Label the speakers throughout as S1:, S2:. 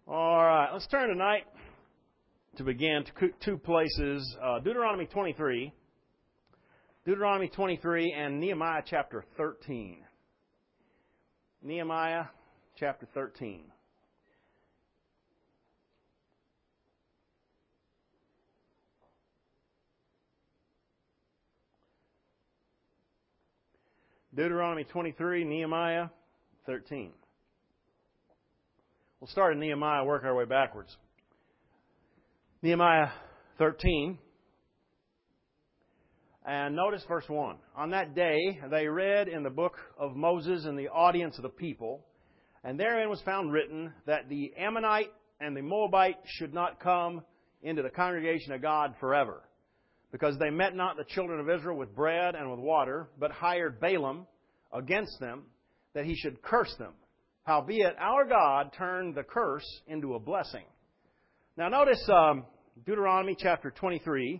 S1: All right, let's turn tonight to begin to two places, Deuteronomy 23 and Nehemiah chapter 13. Nehemiah chapter 13. Deuteronomy 23, Nehemiah 13. We'll start in Nehemiah, work our way backwards. Nehemiah 13. And notice verse 1. On that day they read in the book of Moses in the audience of the people, and therein was found written that the Ammonite and the Moabite should not come into the congregation of God forever, because they met not the children of Israel with bread and with water, but hired Balaam against them, that he should curse them. Howbeit our God turned the curse into a blessing. Now notice Deuteronomy chapter 23,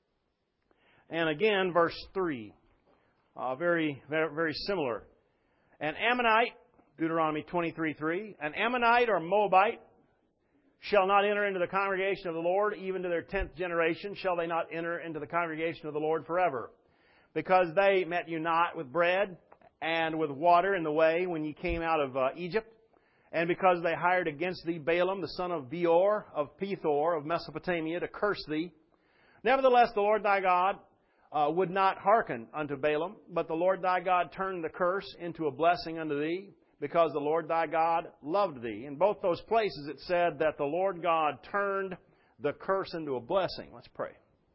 S1: and again verse 3. Very similar. An Ammonite, Deuteronomy 23:3, an Ammonite or Moabite shall not enter into the congregation of the Lord, even to their 10th generation shall they not enter into the congregation of the Lord forever. Because they met you not with bread and with water in the way when ye came out of Egypt, and because they hired against thee Balaam, the son of Beor, of Pethor, of Mesopotamia, to curse thee. Nevertheless, the Lord thy God would not hearken unto Balaam, but the Lord thy God turned the curse into a blessing unto thee, because the Lord thy God loved thee. In both those places it said that the Lord God turned the curse into a blessing. Let's pray.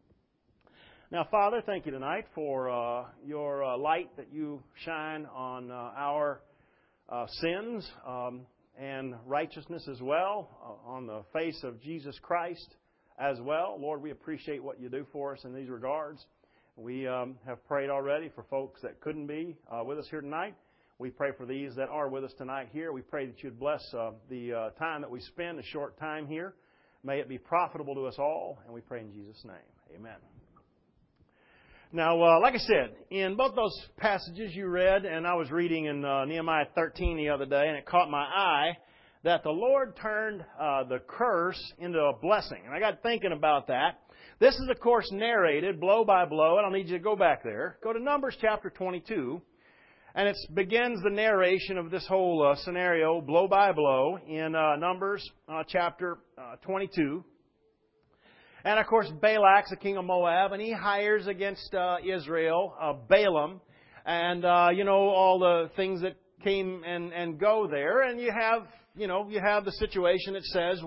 S1: Now, Father, thank you tonight for your light that you shine on our sins and righteousness as well, on the face of Jesus Christ as well. Lord, we appreciate what you do for us in these regards. We have prayed already for folks that couldn't be with us here tonight. We pray for these that are with us tonight here. We pray that you'd bless the time that we spend, a short time here. May it be profitable to us all, and we pray in Jesus' name. Amen. Now, like I said, in both those passages you read, and I was reading in Nehemiah 13 the other day, and it caught my eye that the Lord turned the curse into a blessing. And I got thinking about that. This is, of course, narrated blow by blow. I don't need you to go back there. Go to Numbers chapter 22, and it begins the narration of this whole scenario blow by blow in Numbers chapter 22. And, of course, Balak's the king of Moab, and he hires against Israel Balaam, and, all the things that came and go there. And you have the situation that says,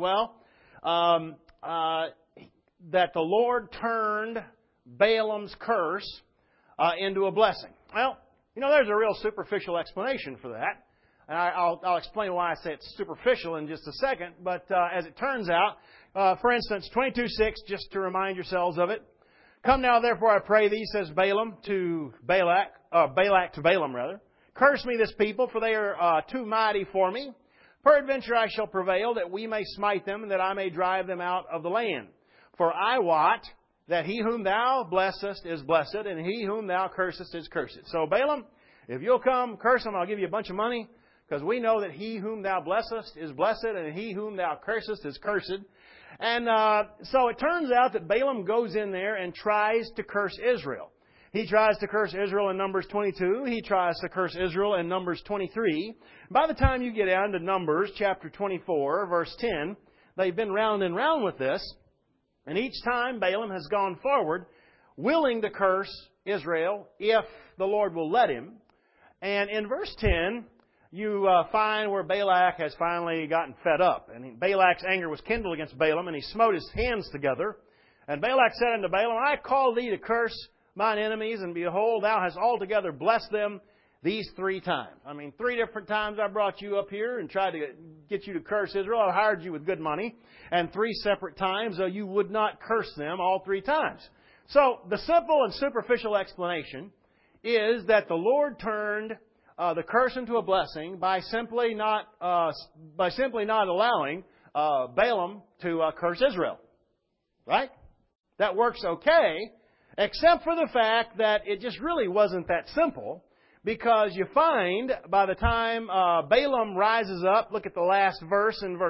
S1: that the Lord turned Balaam's curse into a blessing. Well, there's a real superficial explanation for that. And I'll explain why I say it's superficial in just a second. But as it turns out, for instance, 22:6, just to remind yourselves of it. Come now, therefore, I pray thee, says Balak to Balaam, rather. Curse me this people, for they are too mighty for me. Peradventure I shall prevail, that we may smite them, and that I may drive them out of the land. For I wot that he whom thou blessest is blessed, and he whom thou cursest is cursed. So Balaam, if you'll come curse them, I'll give you a bunch of money, because we know that he whom thou blessest is blessed, and he whom thou cursest is cursed. And so it turns out that Balaam goes in there and tries to curse Israel. He tries to curse Israel in Numbers 22. He tries to curse Israel in Numbers 23. By the time you get down to Numbers chapter 24, verse 10, they've been round and round with this. And each time Balaam has gone forward, willing to curse Israel if the Lord will let him. And in verse 10, you find where Balak has finally gotten fed up. And Balak's anger was kindled against Balaam, and he smote his hands together. And Balak said unto Balaam, I call thee to curse mine enemies, and behold, thou hast altogether blessed them these 3 times. 3 different times I brought you up here and tried to get you to curse Israel. I hired you with good money. And 3 separate times, you would not curse them all 3 times. So the simple and superficial explanation is that the Lord turned the curse into a blessing by simply not allowing Balaam to curse Israel. Right? That works okay, except for the fact that it just really wasn't that simple. Because you find by the time Balaam rises up, look at the last verse in verse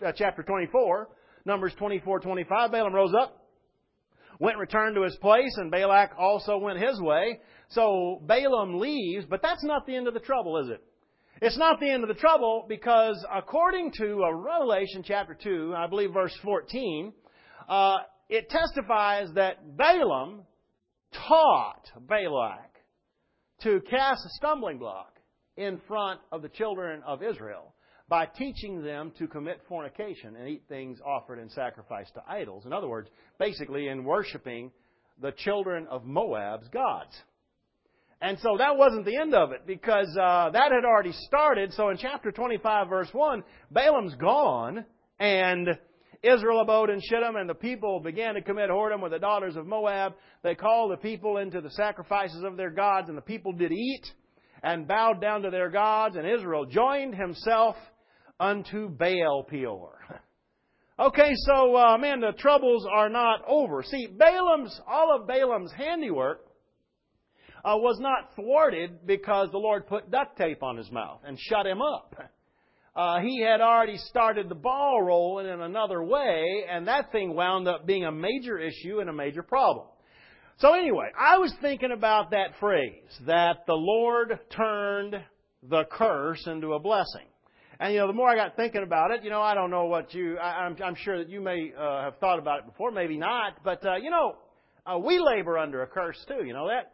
S1: chapter 24, Numbers 24:25, Balaam rose up, went and returned to his place, and Balak also went his way. So Balaam leaves, but that's not the end of the trouble, is it? It's not the end of the trouble because according to Revelation chapter 2, I believe verse 14, it testifies that Balaam taught Balak to cast a stumbling block in front of the children of Israel by teaching them to commit fornication and eat things offered in sacrifice to idols. In other words, basically in worshiping the children of Moab's gods. And so that wasn't the end of it because that had already started. So in chapter 25, verse 1, Balaam's gone and Israel abode in Shittim, and the people began to commit whoredom with the daughters of Moab. They called the people into the sacrifices of their gods, and the people did eat and bowed down to their gods, and Israel joined himself unto Baal Peor. Okay, so, the troubles are not over. See, all of Balaam's handiwork was not thwarted because the Lord put duct tape on his mouth and shut him up. He had already started the ball rolling in another way, and that thing wound up being a major issue and a major problem. So anyway, I was thinking about that phrase, that the Lord turned the curse into a blessing. And, the more I got thinking about it, I don't know what I'm sure that you may have thought about it before, maybe not, but, we labor under a curse too, you know that?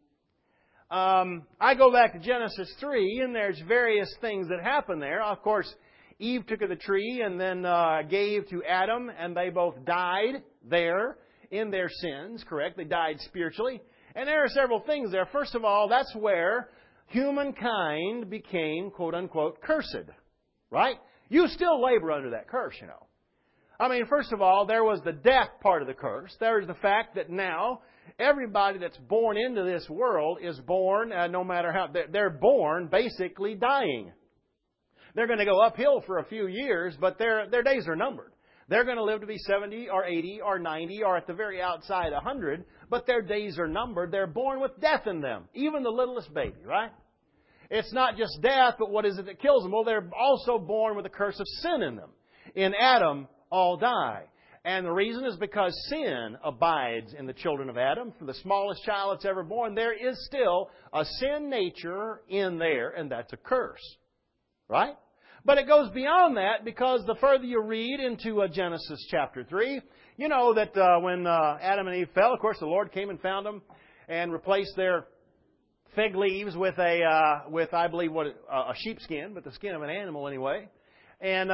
S1: I go back to Genesis 3, and there's various things that happen there. Of course, Eve took of the tree and then gave to Adam, and they both died there in their sins, correct? They died spiritually. And there are several things there. First of all, that's where humankind became, quote-unquote, cursed, right? You still labor under that curse, first of all, there was the death part of the curse. There is the fact that now everybody that's born into this world is born, no matter how, they're born basically dying. They're going to go uphill for a few years, but their days are numbered. They're going to live to be 70 or 80 or 90 or at the very outside 100, but their days are numbered. They're born with death in them, even the littlest baby, right? It's not just death, but what is it that kills them? Well, they're also born with a curse of sin in them. In Adam, all die. And the reason is because sin abides in the children of Adam. From the smallest child that's ever born, there is still a sin nature in there, and that's a curse. Right? But it goes beyond that because the further you read into Genesis chapter 3, you know that when Adam and Eve fell, of course, the Lord came and found them and replaced their fig leaves with I believe, a sheepskin, but the skin of an animal anyway. And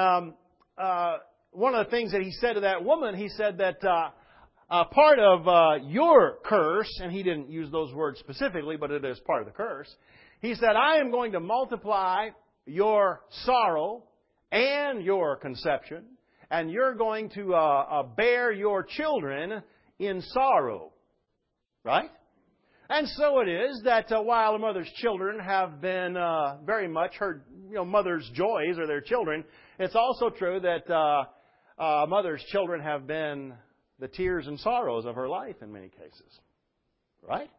S1: one of the things that he said to that woman, he said that part of your curse, and he didn't use those words specifically, but it is part of the curse. He said, I am going to multiply your sorrow and your conception, and you're going to bear your children in sorrow. Right? And so it is that while a mother's children have been very much her mother's joys or their children, it's also true that mother's children have been the tears and sorrows of her life in many cases. Right?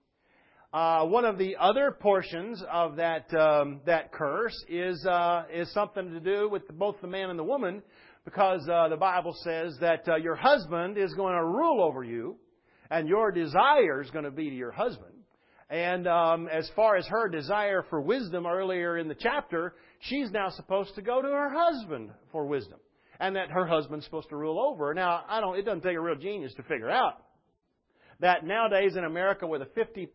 S1: One of the other portions of that curse is something to do with both the man and the woman, because the Bible says that your husband is going to rule over you, and your desire is going to be to your husband. And as far as her desire for wisdom earlier in the chapter, she's now supposed to go to her husband for wisdom, and that her husband's supposed to rule over her. Now, it doesn't take a real genius to figure out that nowadays in America with a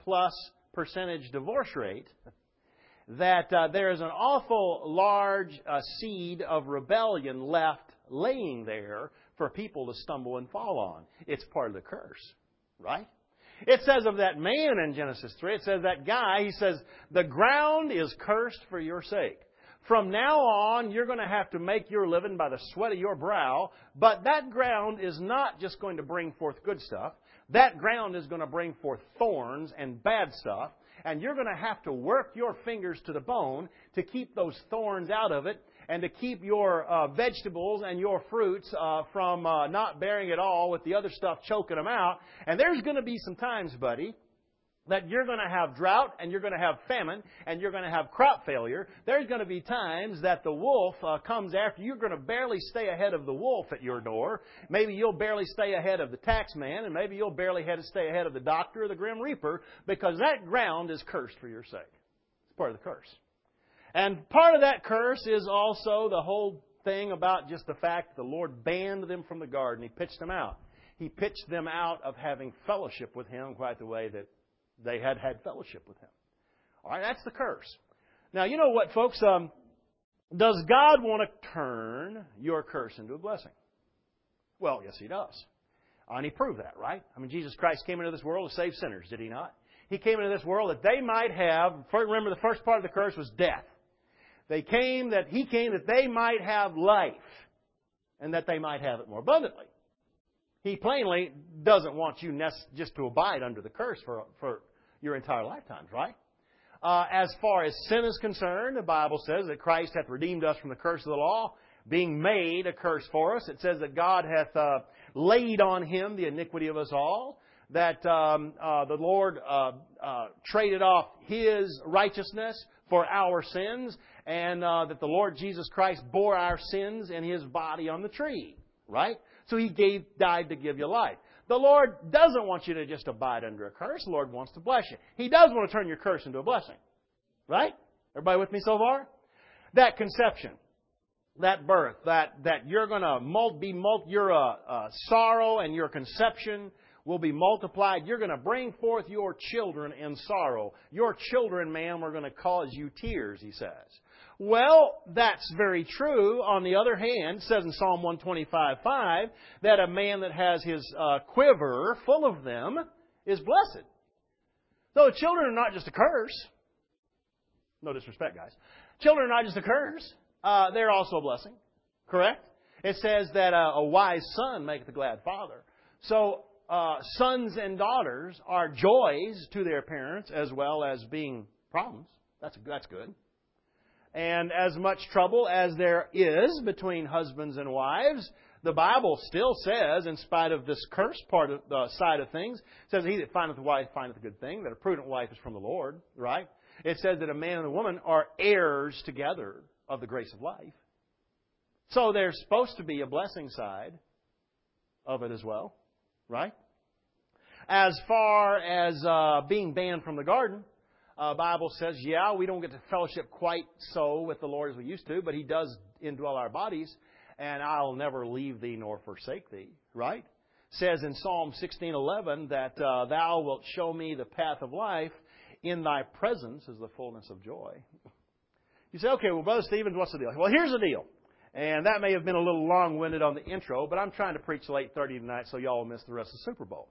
S1: 50+% divorce rate, that there is an awful large seed of rebellion left laying there for people to stumble and fall on. It's part of the curse, right? It says of that man in Genesis 3, it says that guy, he says, the ground is cursed for your sake. From now on, you're going to have to make your living by the sweat of your brow, but that ground is not just going to bring forth good stuff. That ground is going to bring forth thorns and bad stuff, and you're going to have to work your fingers to the bone to keep those thorns out of it and to keep your vegetables and your fruits from not bearing at all with the other stuff choking them out. And there's going to be some times, buddy, that you're going to have drought and you're going to have famine and you're going to have crop failure. There's going to be times that the wolf comes after you. You're going to barely stay ahead of the wolf at your door. Maybe you'll barely stay ahead of the tax man, and maybe you'll barely stay ahead of the doctor or the grim reaper, because that ground is cursed for your sake. It's part of the curse. And part of that curse is also the whole thing about just the fact that the Lord banned them from the garden. He pitched them out. He pitched them out of having fellowship with Him quite the way that they had fellowship with Him. All right, that's the curse. Now, you know what, folks? Does God want to turn your curse into a blessing? Well, yes, He does. And He proved that, right? I mean, Jesus Christ came into this world to save sinners, did He not? He came into this world that they might have, remember the first part of the curse was death. He came that they might have life, and that they might have it more abundantly. He plainly doesn't want you just to abide under the curse for your entire lifetimes, right? As far as sin is concerned, the Bible says that Christ hath redeemed us from the curse of the law, being made a curse for us. It says that God hath laid on Him the iniquity of us all, that the Lord traded off His righteousness for our sins, and that the Lord Jesus Christ bore our sins in His body on the tree, right? So He died to give you life. The Lord doesn't want you to just abide under a curse. The Lord wants to bless you. He does want to turn your curse into a blessing. Right? Everybody with me so far? That conception, that birth, that you're going to your sorrow and your conception will be multiplied. You're going to bring forth your children in sorrow. Your children, ma'am, are going to cause you tears, He says. Well, that's very true. On the other hand, it says in Psalm 125:5 that a man that has his quiver full of them is blessed. So the children are not just a curse. No disrespect, guys. Children are not just a curse. They're also a blessing. Correct? It says that a wise son maketh a glad father. So sons and daughters are joys to their parents as well as being problems. That's good. And as much trouble as there is between husbands and wives, the Bible still says, in spite of this curse part of the side of things, it says, "He that findeth a wife findeth a good thing," that a prudent wife is from the Lord, right? It says that a man and a woman are heirs together of the grace of life. So there's supposed to be a blessing side of it as well, right? As far as being banned from the garden, Bible says, yeah, we don't get to fellowship quite so with the Lord as we used to, but He does indwell our bodies, and I'll never leave thee nor forsake thee, right? Says in Psalm 16:11 that Thou wilt show me the path of life, in Thy presence is the fullness of joy. You say, okay, well, Brother Stevens, what's the deal? Well, here's the deal. And that may have been a little long-winded on the intro, but I'm trying to preach till 8:30 tonight so y'all will miss the rest of the Super Bowl.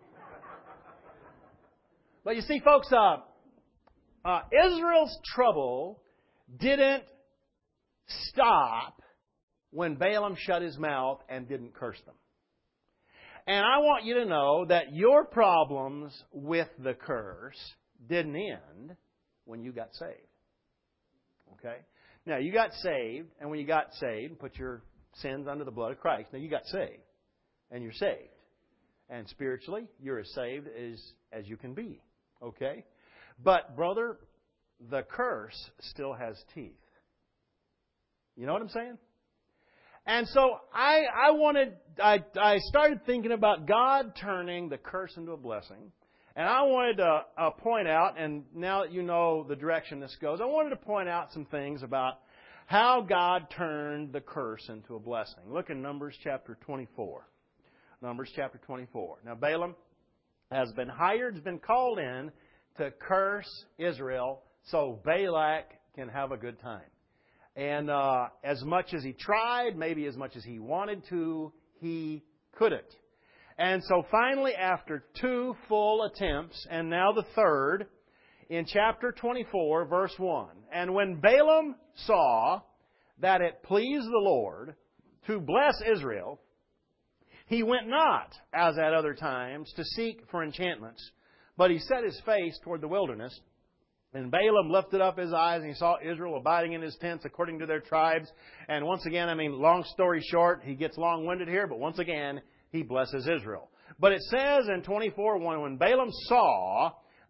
S1: But you see, folks, Israel's trouble didn't stop when Balaam shut his mouth and didn't curse them. And I want you to know that your problems with the curse didn't end when you got saved. Okay? Now, you got saved, and when you got saved, put your sins under the blood of Christ. Now, you got saved, and you're saved. And spiritually, you're as saved as you can be. Okay? But, brother, the curse still has teeth. You know what I'm saying? And so I started thinking about God turning the curse into a blessing. And I wanted to point out, and now that you know the direction this goes, I wanted to point out some things about how God turned the curse into a blessing. Look in Numbers chapter 24. Numbers chapter 24. Now, Balaam has been called in to curse Israel so Balak can have a good time. And as much as he tried, maybe as much as he wanted to, he couldn't. And so finally, after 2 full attempts, and now the third, in chapter 24, verse 1, "And when Balaam saw that it pleased the Lord to bless Israel, he went not, as at other times, to seek for enchantments, but he set his face toward the wilderness. And Balaam lifted up his eyes, and he saw Israel abiding in his tents according to their tribes." And once again, long story short, he gets long-winded here, but once again, he blesses Israel. But it says in 24:1, when Balaam saw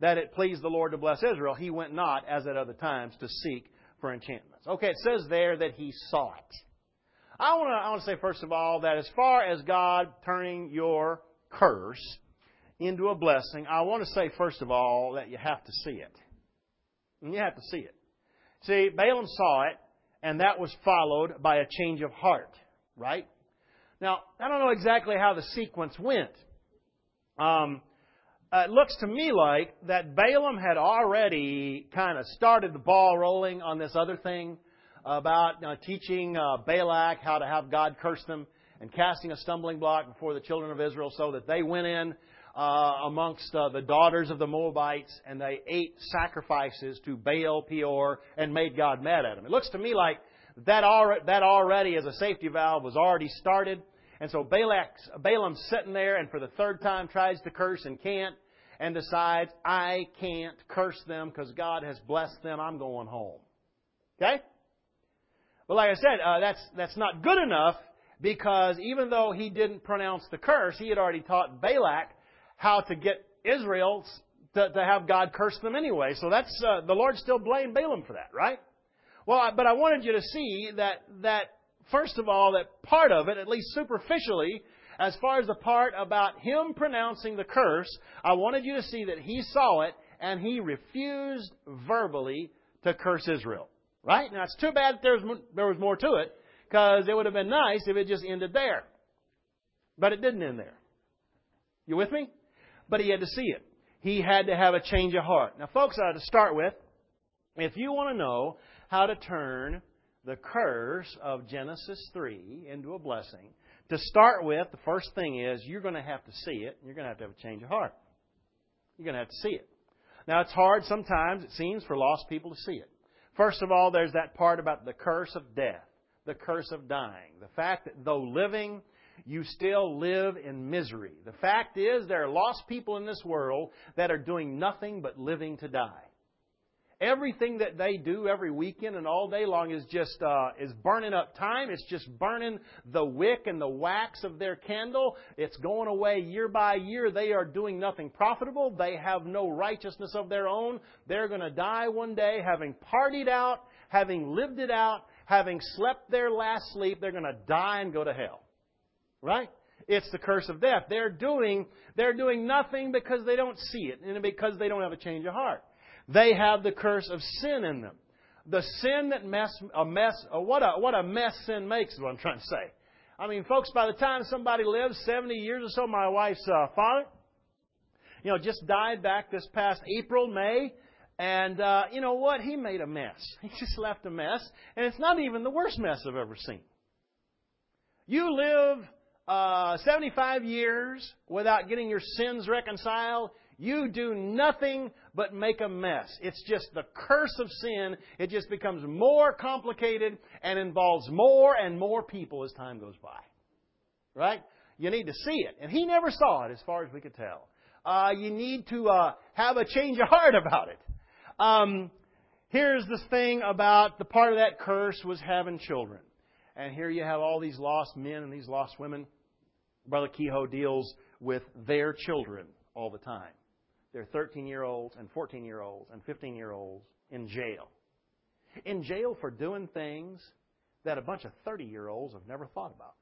S1: that it pleased the Lord to bless Israel, he went not, as at other times, to seek for enchantments. Okay, it says there that he saw it. I want to say, first of all, that as far as God turning your curse into a blessing, I want to say, first of all, that you have to see it. You have to see it. See, Balaam saw it, and that was followed by a change of heart, right? Now, I don't know exactly how the sequence went. It looks to me like that Balaam had already kind of started the ball rolling on this other thing about teaching Balak how to have God curse them and casting a stumbling block before the children of Israel so that they went in amongst the daughters of the Moabites and they ate sacrifices to Baal Peor and made God mad at them. It looks to me like that already as a safety valve was already started. And so Balaam's sitting there and for the third time tries to curse and can't and decides, I can't curse them because God has blessed them. I'm going home. Okay? But like I said, that's not good enough because even though he didn't pronounce the curse, he had already taught Balak how to get Israel to have God curse them anyway. So that's the Lord still blamed Balaam for that, right? Well, but I wanted you to see that first of all, that part of it, at least superficially, as far as the part about him pronouncing the curse, I wanted you to see that he saw it and he refused verbally to curse Israel. Right? Now, it's too bad that there was more to it, because it would have been nice if it just ended there. But it didn't end there. You with me? But he had to see it. He had to have a change of heart. Now, folks, to start with, if you want to know how to turn the curse of Genesis 3 into a blessing, to start with, the first thing is you're going to have to see it. And you're going to have a change of heart. You're going to have to see it. Now, it's hard sometimes, it seems, for lost people to see it. First of all, there's that part about the curse of death, the curse of dying. The fact that though living, you still live in misery. The fact is there are lost people in this world that are doing nothing but living to die. Everything that they do every weekend and all day long is just is burning up time. It's just burning the wick and the wax of their candle. It's going away year by year. They are doing nothing profitable. They have no righteousness of their own. They're going to die one day having partied out, having lived it out, having slept their last sleep. They're going to die and go to hell. Right? It's the curse of death. They're doing nothing because they don't see it and because they don't have a change of heart. They have the curse of sin in them. The sin that what a mess sin makes is what I'm trying to say. I mean, folks, by the time somebody lives 70 years or so, my wife's father, just died back this past April, May, and you know what? He made a mess. He just left a mess, and it's not even the worst mess I've ever seen. You live 75 years without getting your sins reconciled. You do nothing but make a mess. It's just the curse of sin. It just becomes more complicated and involves more and more people as time goes by. Right? You need to see it. And he never saw it as far as we could tell. You need to have a change of heart about it. Here's this thing about the part of that curse was having children. And here you have all these lost men and these lost women. Brother Kehoe deals with their children all the time. They're 13-year-olds and 14-year-olds and 15-year-olds in jail. In jail for doing things that a bunch of 30-year-olds have never thought about.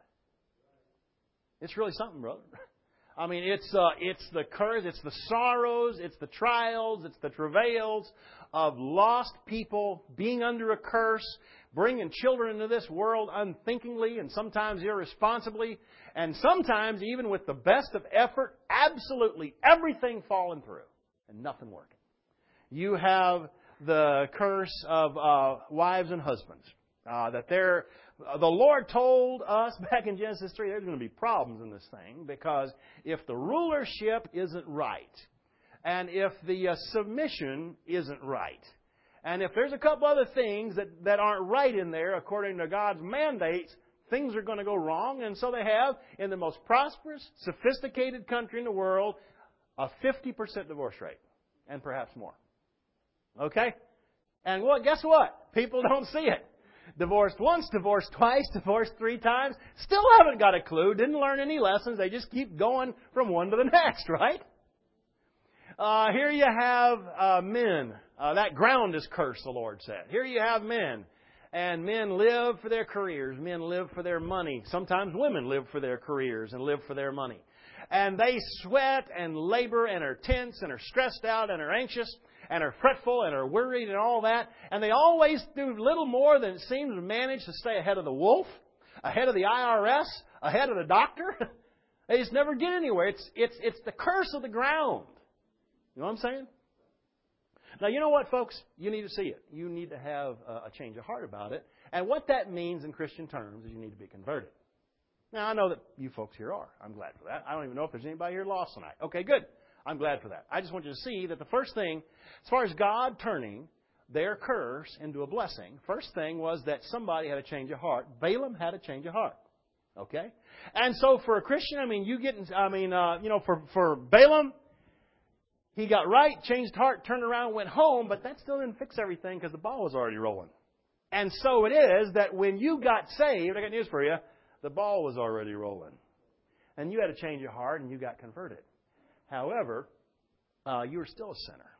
S1: It's really something, brother. I mean, it's the curse, it's the sorrows, it's the trials, it's the travails of lost people being under a curse, bringing children into this world unthinkingly and sometimes irresponsibly, and sometimes even with the best of effort, absolutely everything falling through and nothing working. You have the curse of wives and husbands. The Lord told us back in Genesis 3 there's going to be problems in this thing because if the rulership isn't right and if the submission isn't right and if there's a couple other things that aren't right in there according to God's mandates, things are going to go wrong. And so they have, in the most prosperous, sophisticated country in the world, a 50% divorce rate and perhaps more. Okay? And well, guess what? People don't see it. Divorced once, divorced twice, divorced 3 times. Still haven't got a clue. Didn't learn any lessons. They just keep going from one to the next, right? Here you have men. That ground is cursed, the Lord said. Here you have men. And men live for their careers. Men live for their money. Sometimes women live for their careers and live for their money. And they sweat and labor and are tense and are stressed out and are anxious and are fretful and are worried and all that. And they always do little more than it seems to manage to stay ahead of the wolf, ahead of the IRS, ahead of the doctor. They just never get anywhere. It's the curse of the ground. You know what I'm saying? Now, you know what, folks? You need to see it. You need to have a change of heart about it. And what that means in Christian terms is you need to be converted. Now, I know that you folks here are. I'm glad for that. I don't even know if there's anybody here lost tonight. Okay, good. I'm glad for that. I just want you to see that the first thing, as far as God turning their curse into a blessing, first thing was that somebody had a change of heart. Balaam had a change of heart. Okay? And so for a Christian, for Balaam, he got right, changed heart, turned around, went home, but that still didn't fix everything because the ball was already rolling. And so it is that when you got saved, I got news for you, the ball was already rolling. And you had a change of heart and you got converted. However, you were still a sinner.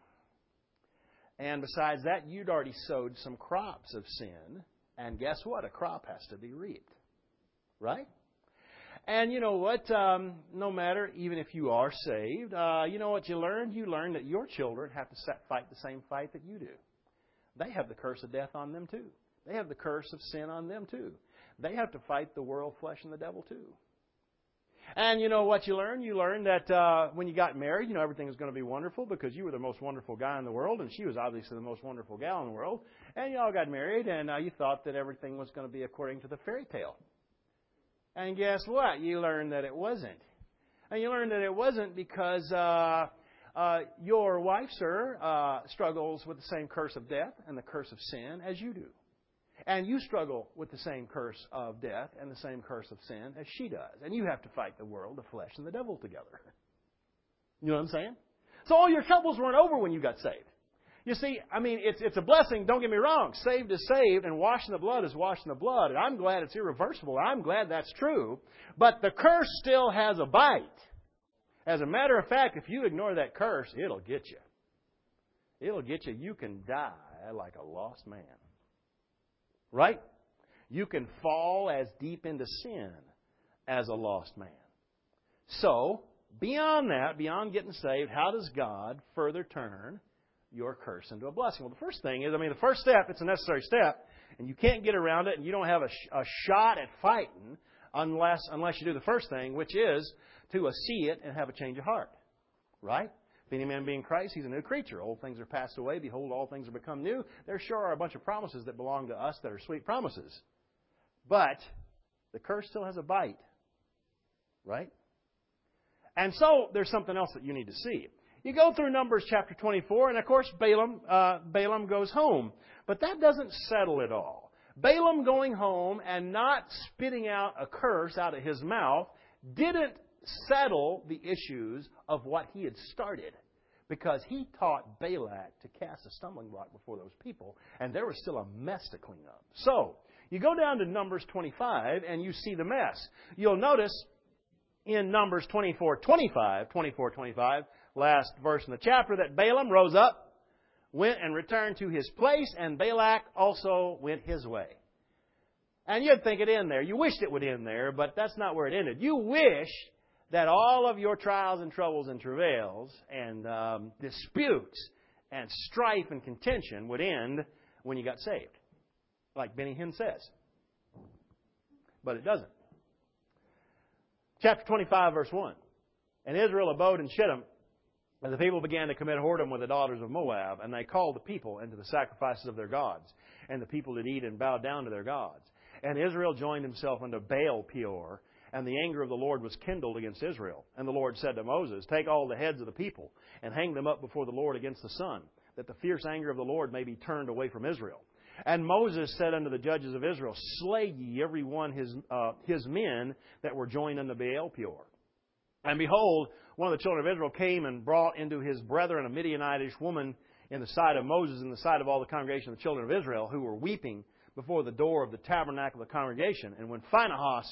S1: And besides that, you'd already sowed some crops of sin. And guess what? A crop has to be reaped. Right? And you know what? No matter, even if you are saved, you know what you learned? You learned that your children have to fight the same fight that you do. They have the curse of death on them too. They have the curse of sin on them too. They have to fight the world, flesh, and the devil too. And you know what you learned? You learned that when you got married, you know, everything was going to be wonderful because you were the most wonderful guy in the world and she was obviously the most wonderful gal in the world. And you all got married and you thought that everything was going to be according to the fairy tale. And guess what? You learned that it wasn't. And you learned that it wasn't because your wife, sir, struggles with the same curse of death and the curse of sin as you do. And you struggle with the same curse of death and the same curse of sin as she does. And you have to fight the world, the flesh, and the devil together. You know what I'm saying? So all your troubles weren't over when you got saved. You see, I mean, it's a blessing, don't get me wrong. Saved is saved, and washing the blood is washing the blood. And I'm glad it's irreversible. I'm glad that's true. But the curse still has a bite. As a matter of fact, if you ignore that curse, it'll get you. It'll get you. You can die like a lost man. Right? You can fall as deep into sin as a lost man. So, beyond that, beyond getting saved, how does God further turn your curse into a blessing? Well, the first thing is, the first step, it's a necessary step, and you can't get around it, and you don't have a shot at fighting unless you do the first thing, which is to see it and have a change of heart. Right? If any man be in Christ, he's a new creature. Old things are passed away. Behold, all things are become new. There sure are a bunch of promises that belong to us that are sweet promises. But the curse still has a bite. Right? And so there's something else that you need to see. You go through Numbers chapter 24, and of course Balaam goes home. But that doesn't settle it all. Balaam going home and not spitting out a curse out of his mouth didn't settle the issues of what he had started. Because he taught Balak to cast a stumbling block before those people, and there was still a mess to clean up. So, you go down to Numbers 25, and you see the mess. You'll notice in Numbers 24:25, last verse in the chapter, that Balaam rose up, went and returned to his place, and Balak also went his way. And you'd think it ended there. You wished it would end there, but that's not where it ended. You wish that all of your trials and troubles and travails and disputes and strife and contention would end when you got saved. Like Benny Hinn says. But it doesn't. Chapter 25, verse 1. And Israel abode in Shittim, and the people began to commit whoredom with the daughters of Moab, and they called the people into the sacrifices of their gods. And the people did eat and bow down to their gods. And Israel joined himself unto Baal Peor, and the anger of the Lord was kindled against Israel. And the Lord said to Moses, Take all the heads of the people, and hang them up before the Lord against the sun, that the fierce anger of the Lord may be turned away from Israel. And Moses said unto the judges of Israel, Slay ye every one his men that were joined unto Baal Peor. And behold, one of the children of Israel came and brought into his brethren a Midianitish woman in the sight of Moses, in the sight of all the congregation of the children of Israel, who were weeping before the door of the tabernacle of the congregation. And when Phinehas,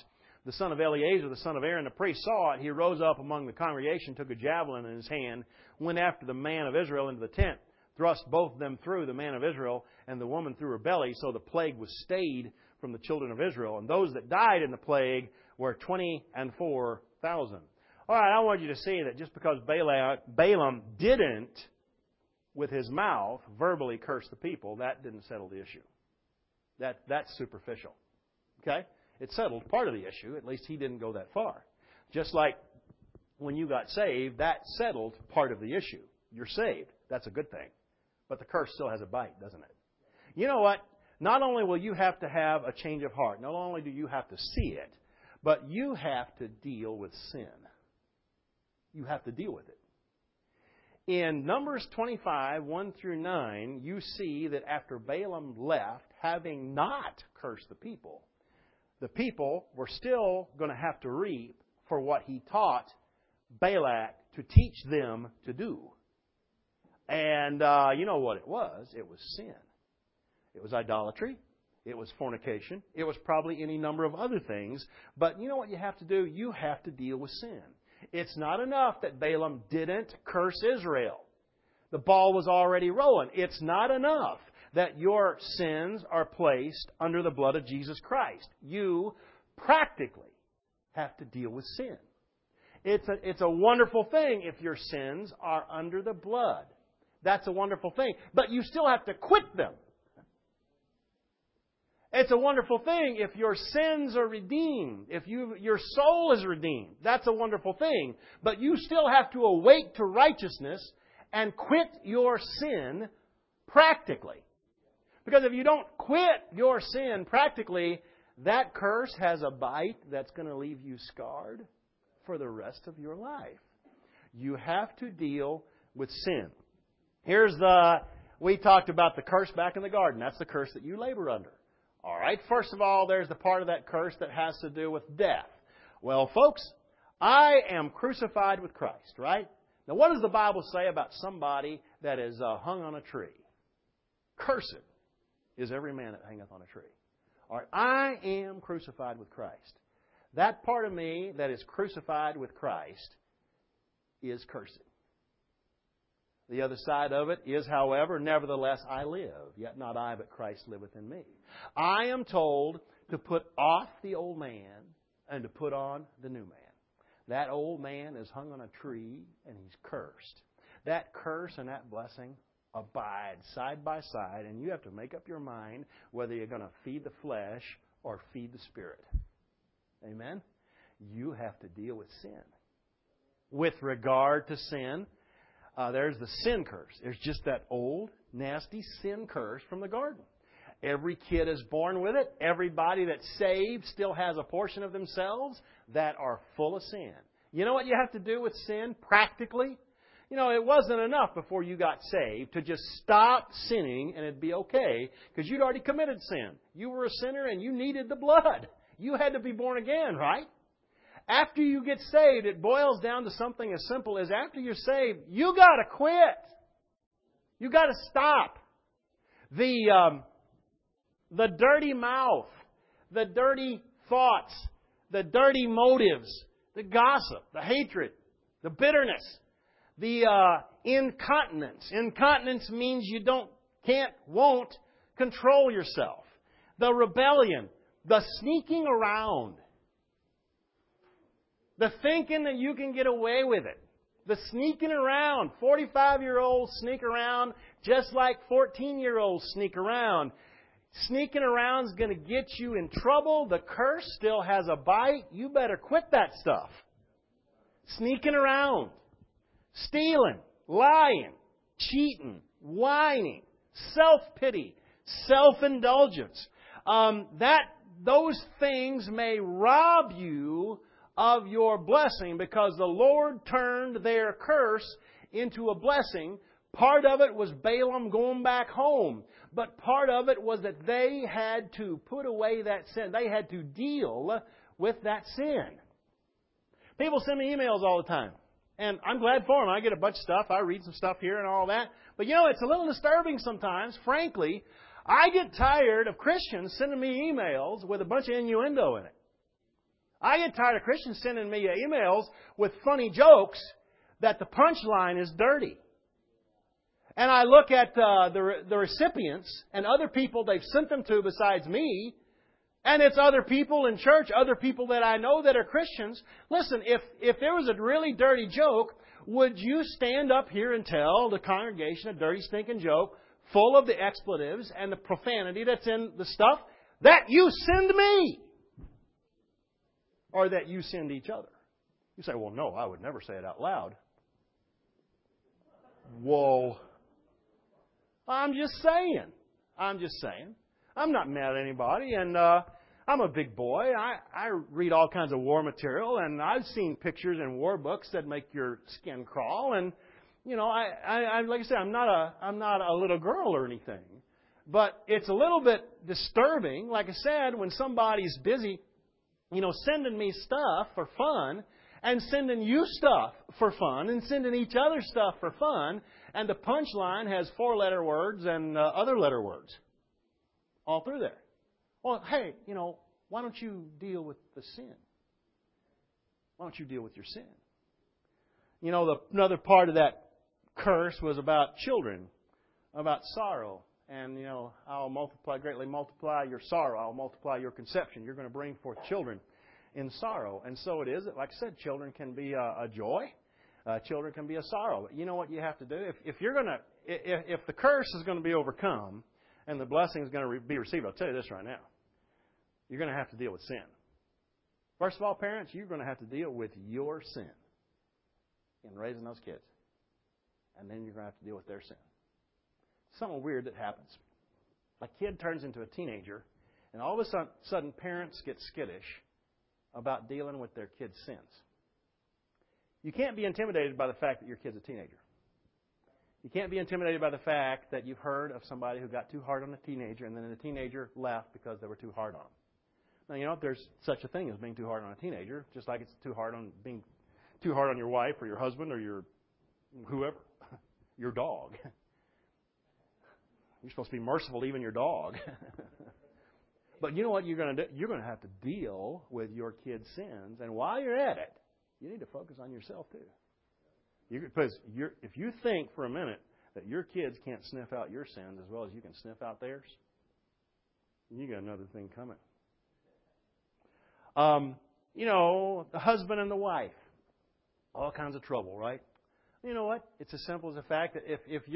S1: the son of Eleazar, the son of Aaron, the priest, saw it, he rose up among the congregation, took a javelin in his hand, went after the man of Israel into the tent, thrust both of them through, the man of Israel and the woman through her belly, so the plague was stayed from the children of Israel. And those that died in the plague were 24,000. All right, I want you to see that just because Balaam didn't, with his mouth, verbally curse the people, that didn't settle the issue. That's superficial. Okay? It settled part of the issue. At least he didn't go that far. Just like when you got saved, that settled part of the issue. You're saved. That's a good thing. But the curse still has a bite, doesn't it? You know what? Not only will you have to have a change of heart, not only do you have to see it, but you have to deal with sin. You have to deal with it. In Numbers 25, 1 through 9, you see that after Balaam left, having not cursed the people were still going to have to reap for what he taught Balak to teach them to do. And you know what it was? It was sin. It was idolatry. It was fornication. It was probably any number of other things. But you know what you have to do? You have to deal with sin. It's not enough that Balaam didn't curse Israel. The ball was already rolling. It's not enough that your sins are placed under the blood of Jesus Christ. You practically have to deal with sin. It's a wonderful thing if your sins are under the blood. That's a wonderful thing. But you still have to quit them. It's a wonderful thing if your sins are redeemed, if your soul is redeemed. That's a wonderful thing. But you still have to awake to righteousness and quit your sin practically. Because if you don't quit your sin practically, that curse has a bite that's going to leave you scarred for the rest of your life. You have to deal with sin. We talked about the curse back in the garden. That's the curse that you labor under. All right, first of all, there's the part of that curse that has to do with death. Well, folks, I am crucified with Christ, right? Now, what does the Bible say about somebody that is hung on a tree? Cursed is every man that hangeth on a tree. All right, I am crucified with Christ. That part of me that is crucified with Christ is cursed. The other side of it is, however, nevertheless I live, yet not I, but Christ liveth in me. I am told to put off the old man and to put on the new man. That old man is hung on a tree and he's cursed. That curse and that blessing abide side by side, and you have to make up your mind whether you're going to feed the flesh or feed the spirit. Amen? You have to deal with sin. With regard to sin, there's the sin curse. There's just that old, nasty sin curse from the garden. Every kid is born with it. Everybody that's saved still has a portion of themselves that are full of sin. You know what you have to do with sin practically? You know, it wasn't enough before you got saved to just stop sinning and it'd be okay because you'd already committed sin. You were a sinner and you needed the blood. You had to be born again, right? After you get saved, it boils down to something as simple as after you're saved, you got to quit. You got to stop. The dirty mouth, the dirty thoughts, the dirty motives, the gossip, the hatred, the bitterness, the incontinence. Incontinence means you won't control yourself. The rebellion, the sneaking around. The thinking that you can get away with it. The sneaking around. 45-year-olds sneak around just like 14-year-olds sneak around. Sneaking around is going to get you in trouble. The curse still has a bite. You better quit that stuff. Sneaking around. Stealing. Lying. Cheating. Whining. Self-pity. Self-indulgence. Those things may rob you of your blessing because the Lord turned their curse into a blessing. Part of it was Balaam going back home. But part of it was that they had to put away that sin. They had to deal with that sin. People send me emails all the time. And I'm glad for them. I get a bunch of stuff. I read some stuff here and all that. But you know, it's a little disturbing sometimes. Frankly, I get tired of Christians sending me emails with a bunch of innuendo in it. I get tired of Christians sending me emails with funny jokes that the punchline is dirty. And I look at the recipients and other people they've sent them to besides me, and it's other people in church, other people that I know that are Christians. Listen, if there was a really dirty joke, would you stand up here and tell the congregation a dirty, stinking joke full of the expletives and the profanity that's in the stuff that you send me? Or that you send each other? You say, well, no, I would never say it out loud. Whoa. I'm just saying. I'm not mad at anybody, and I'm a big boy. I read all kinds of war material, and I've seen pictures in war books that make your skin crawl. And you know, I like I said, I'm not a little girl or anything, but it's a little bit disturbing. Like I said, when somebody's busy, you know, sending me stuff for fun, and sending you stuff for fun, and sending each other stuff for fun, and the punchline has 4-letter words and other letter words all through there. Well, hey, you know, why don't you deal with the sin? Why don't you deal with your sin? You know, another part of that curse was about children, about sorrow. And, you know, I'll greatly multiply your sorrow. I'll multiply your conception. You're going to bring forth children in sorrow. And so it is. Like I said, children can be a joy. Children can be a sorrow. But you know what you have to do? If the curse is going to be overcome and the blessing is going to be received, I'll tell you this right now. You're going to have to deal with sin. First of all, parents, you're going to have to deal with your sin in raising those kids. And then you're going to have to deal with their sin. Something weird that happens. A kid turns into a teenager, and all of a sudden parents get skittish about dealing with their kids' sins. You can't be intimidated by the fact that your kid's a teenager. You can't be intimidated by the fact that you've heard of somebody who got too hard on a teenager, and then the teenager left because they were too hard on them. Now, you know, there's such a thing as being too hard on a teenager, just like it's being too hard on your wife or your husband or your whoever, your dog. You're supposed to be merciful to even your dog. But you know what you're going to do? You're going to have to deal with your kids' sins. And while you're at it, you need to focus on yourself too. Because if you think for a minute that your kids can't sniff out your sins as well as you can sniff out theirs, you got another thing coming. You know, the husband and the wife. All kinds of trouble, right? You know what? It's as simple as the fact that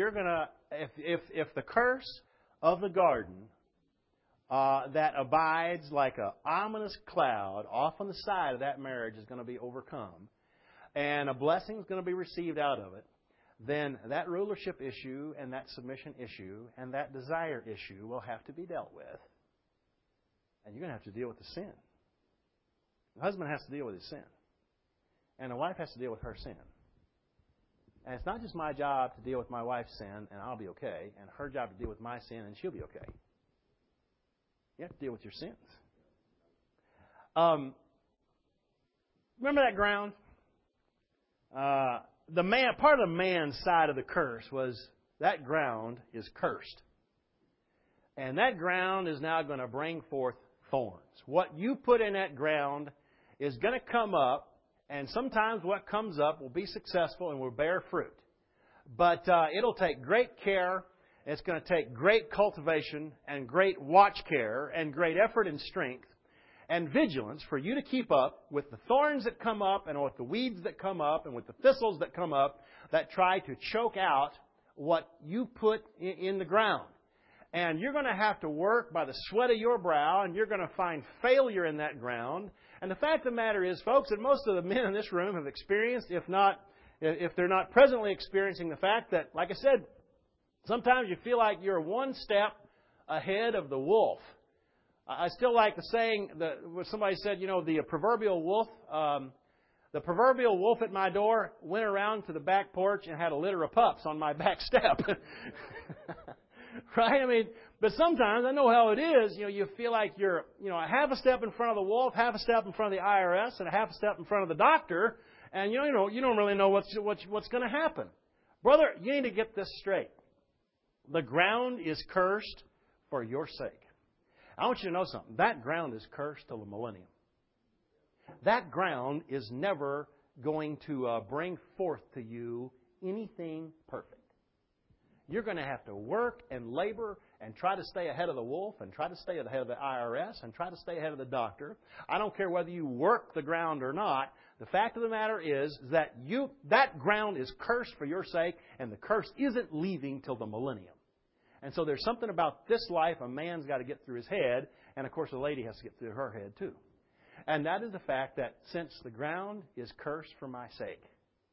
S1: if the curse of the garden that abides like an ominous cloud off on the side of that marriage is going to be overcome, and a blessing is going to be received out of it, then that rulership issue and that submission issue and that desire issue will have to be dealt with. And you're going to have to deal with the sin. The husband has to deal with his sin. And the wife has to deal with her sin. And it's not just my job to deal with my wife's sin and I'll be okay, and her job to deal with my sin and she'll be okay. You have to deal with your sins. Remember that ground? Part of the man's side of the curse was that ground is cursed. And that ground is now going to bring forth thorns. What you put in that ground is going to come up, and sometimes what comes up will be successful and will bear fruit. But it'll take great care. It's going to take great cultivation and great watch care and great effort and strength and vigilance for you to keep up with the thorns that come up and with the weeds that come up and with the thistles that come up that try to choke out what you put in the ground. And you're going to have to work by the sweat of your brow, and you're going to find failure in that ground. And the fact of the matter is, folks, that most of the men in this room have experienced, if they're not presently experiencing the fact that, like I said, sometimes you feel like you're one step ahead of the wolf. I still like the saying that somebody said, you know, the proverbial wolf at my door went around to the back porch and had a litter of pups on my back step. Right? I mean, but sometimes I know how it is. You know, you feel like you're, you know, a half a step in front of the wolf, half a step in front of the IRS, and a half a step in front of the doctor, and you don't really know what's going to happen. Brother, you need to get this straight. The ground is cursed for your sake. I want you to know something. That ground is cursed till the millennium. that ground is never going to bring forth to you anything perfect. You're going to have to work and labor and try to stay ahead of the wolf and try to stay ahead of the IRS and try to stay ahead of the doctor. I don't care whether you work the ground or not. The fact of the matter is that that ground is cursed for your sake, and the curse isn't leaving till the millennium. And so there's something about this life a man's got to get through his head, and of course a lady has to get through her head too. And that is the fact that since the ground is cursed for my sake,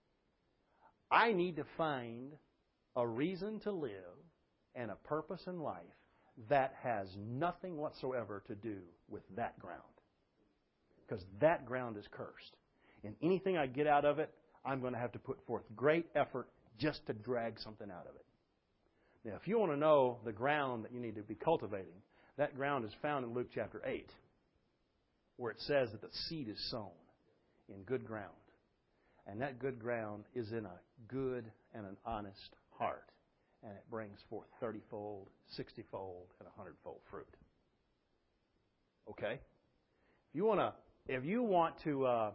S1: I need to find a reason to live and a purpose in life that has nothing whatsoever to do with that ground. Because that ground is cursed. And anything I get out of it, I'm going to have to put forth great effort just to drag something out of it. Now, if you want to know the ground that you need to be cultivating, that ground is found in Luke chapter 8, where it says that the seed is sown in good ground. And that good ground is in a good and an honest heart. And it brings forth 30-fold, 60-fold, and 100-fold fruit. Okay? If you want to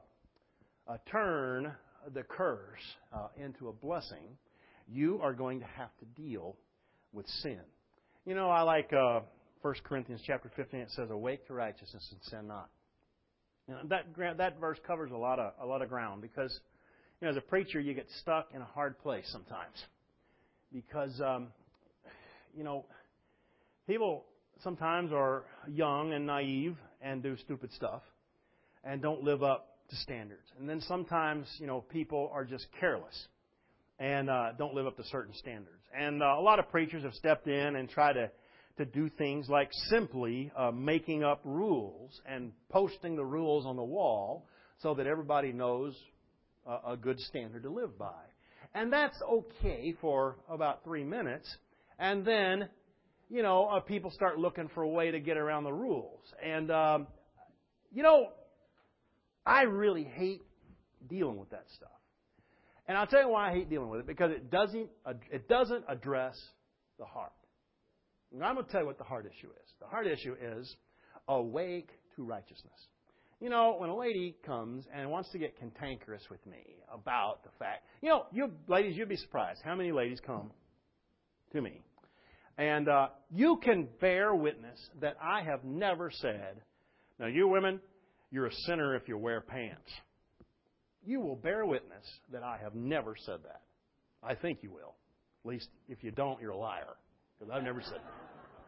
S1: turn the curse into a blessing, you are going to have to deal with sin. You know, I like 1 Corinthians chapter 15. It says, "Awake to righteousness and sin not." You know, that verse covers a lot of ground because, you know, as a preacher, you get stuck in a hard place sometimes because, you know, people sometimes are young and naive and do stupid stuff and don't live up to standards. And then sometimes, you know, people are just careless and don't live up to certain standards. And a lot of preachers have stepped in and tried to do things like simply making up rules and posting the rules on the wall so that everybody knows a good standard to live by. And that's okay for about 3 minutes. And then, you know, people start looking for a way to get around the rules. And, you know, I really hate dealing with that stuff. And I'll tell you why I hate dealing with it, because it doesn't address the heart. And I'm going to tell you what the heart issue is. The heart issue is awake to righteousness. You know, when a lady comes and wants to get cantankerous with me about the fact, you know, you ladies, you'd be surprised how many ladies come to me. And you can bear witness that I have never said, now you women, you're a sinner if you wear pants. You will bear witness that I have never said that. I think you will. At least if you don't, you're a liar. Because I've never said that.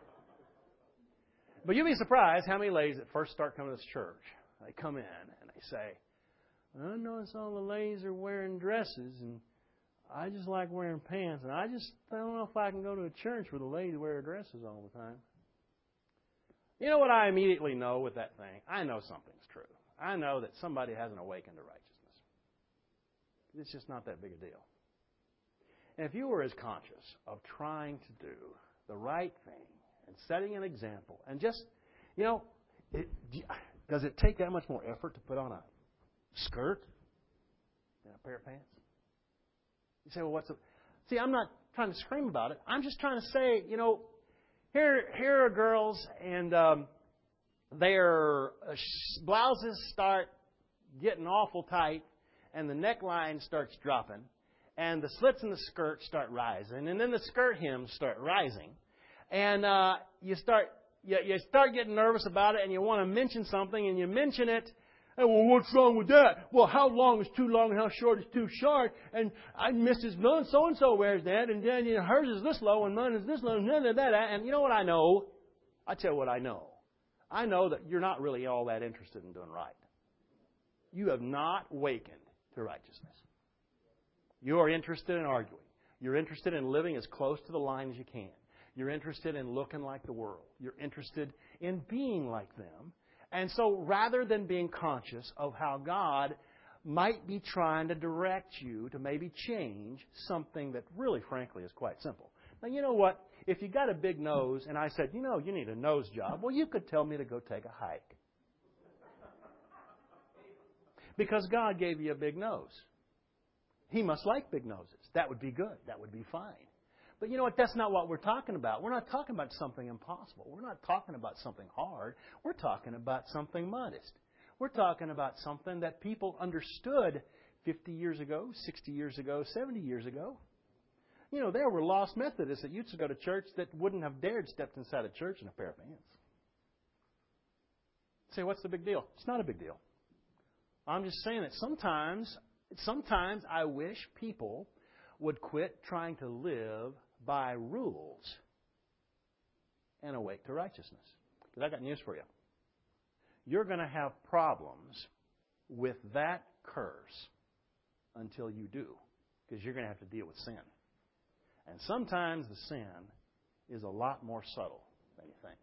S1: But you'll be surprised how many ladies that first start coming to this church, they come in and they say, I notice all the ladies are wearing dresses and I just like wearing pants. And I don't know if I can go to a church where the ladies wear dresses all the time. You know what I immediately know with that thing? I know something's true. I know that somebody hasn't awakened to righteousness. It's just not that big a deal. And if you were as conscious of trying to do the right thing and setting an example and just, you know, does it take that much more effort to put on a skirt than a pair of pants? You say, well, See, I'm not trying to scream about it. I'm just trying to say, you know, here are girls and their blouses start getting awful tight and the neckline starts dropping and the slits in the skirt start rising and then the skirt hems start rising and you start getting nervous about it and you want to mention something and you mention it. And, well, what's wrong with that? Well, how long is too long and how short is too short? And Mrs. So-and-so wears that, and then hers is this low and mine is this low, and and you know what I know? I tell you what I know. I know that you're not really all that interested in doing right. You have not awakened to righteousness. You are interested in arguing. You're interested in living as close to the line as you can. You're interested in looking like the world. You're interested in being like them. And so rather than being conscious of how God might be trying to direct you to maybe change something that really, frankly, is quite simple. Now, you know what? If you got a big nose and I said, you know, you need a nose job, well, you could tell me to go take a hike. Because God gave you a big nose. He must like big noses. That would be good. That would be fine. But you know what? That's not what we're talking about. We're not talking about something impossible. We're not talking about something hard. We're talking about something modest. We're talking about something that people understood 50 years ago, 60 years ago, 70 years ago. You know, there were lost Methodists that used to go to church that wouldn't have dared step inside a church in a pair of pants. Say, what's the big deal? It's not a big deal. I'm just saying that sometimes I wish people would quit trying to live by rules and awake to righteousness. Because I got news for you. You're going to have problems with that curse until you do. Because you're going to have to deal with sin. And sometimes the sin is a lot more subtle than you think.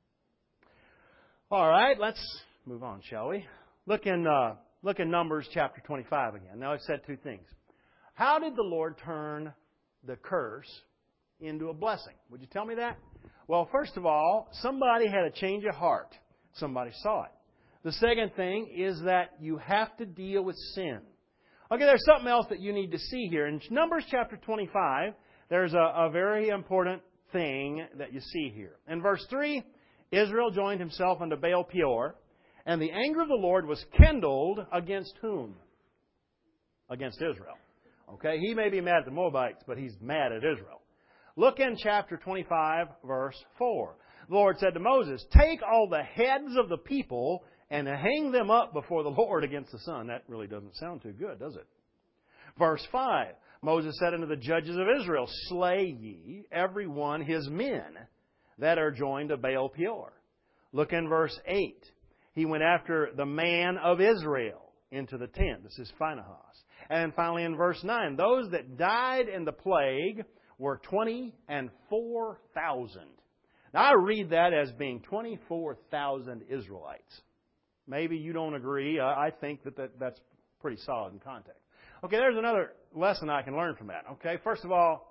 S1: All right, let's move on, shall we? Look in Numbers chapter 25 again. Now, I've said two things. How did the Lord turn the curse into a blessing? Would you tell me that? Well, first of all, somebody had a change of heart. Somebody saw it. The second thing is that you have to deal with sin. Okay, there's something else that you need to see here. In Numbers chapter 25, there's a very important thing that you see here. In verse 3, Israel joined himself unto Baal Peor, and the anger of the Lord was kindled against whom? Against Israel. Okay, he may be mad at the Moabites, but he's mad at Israel. Look in chapter 25, verse 4. The Lord said to Moses, take all the heads of the people and hang them up before the Lord against the sun. That really doesn't sound too good, does it? Verse 5. Moses said unto the judges of Israel, slay ye every one his men that are joined to Baal Peor. Look in verse 8. He went after the man of Israel into the tent. This is Phinehas. And finally in verse 9, those that died in the plague were 24,000. Now I read that as being 24,000 Israelites. Maybe you don't agree. I think that's pretty solid in context. Okay, there's another lesson I can learn from that. Okay, first of all,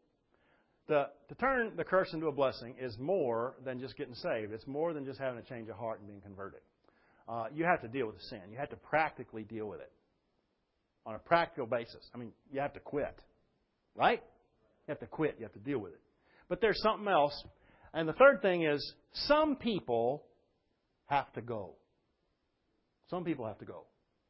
S1: to turn the curse into a blessing is more than just getting saved. It's more than just having a change of heart and being converted. You have to deal with the sin. You have to practically deal with it on a practical basis. I mean, you have to quit, right? You have to quit. You have to deal with it. But there's something else. And the third thing is some people have to go. Some people have to go.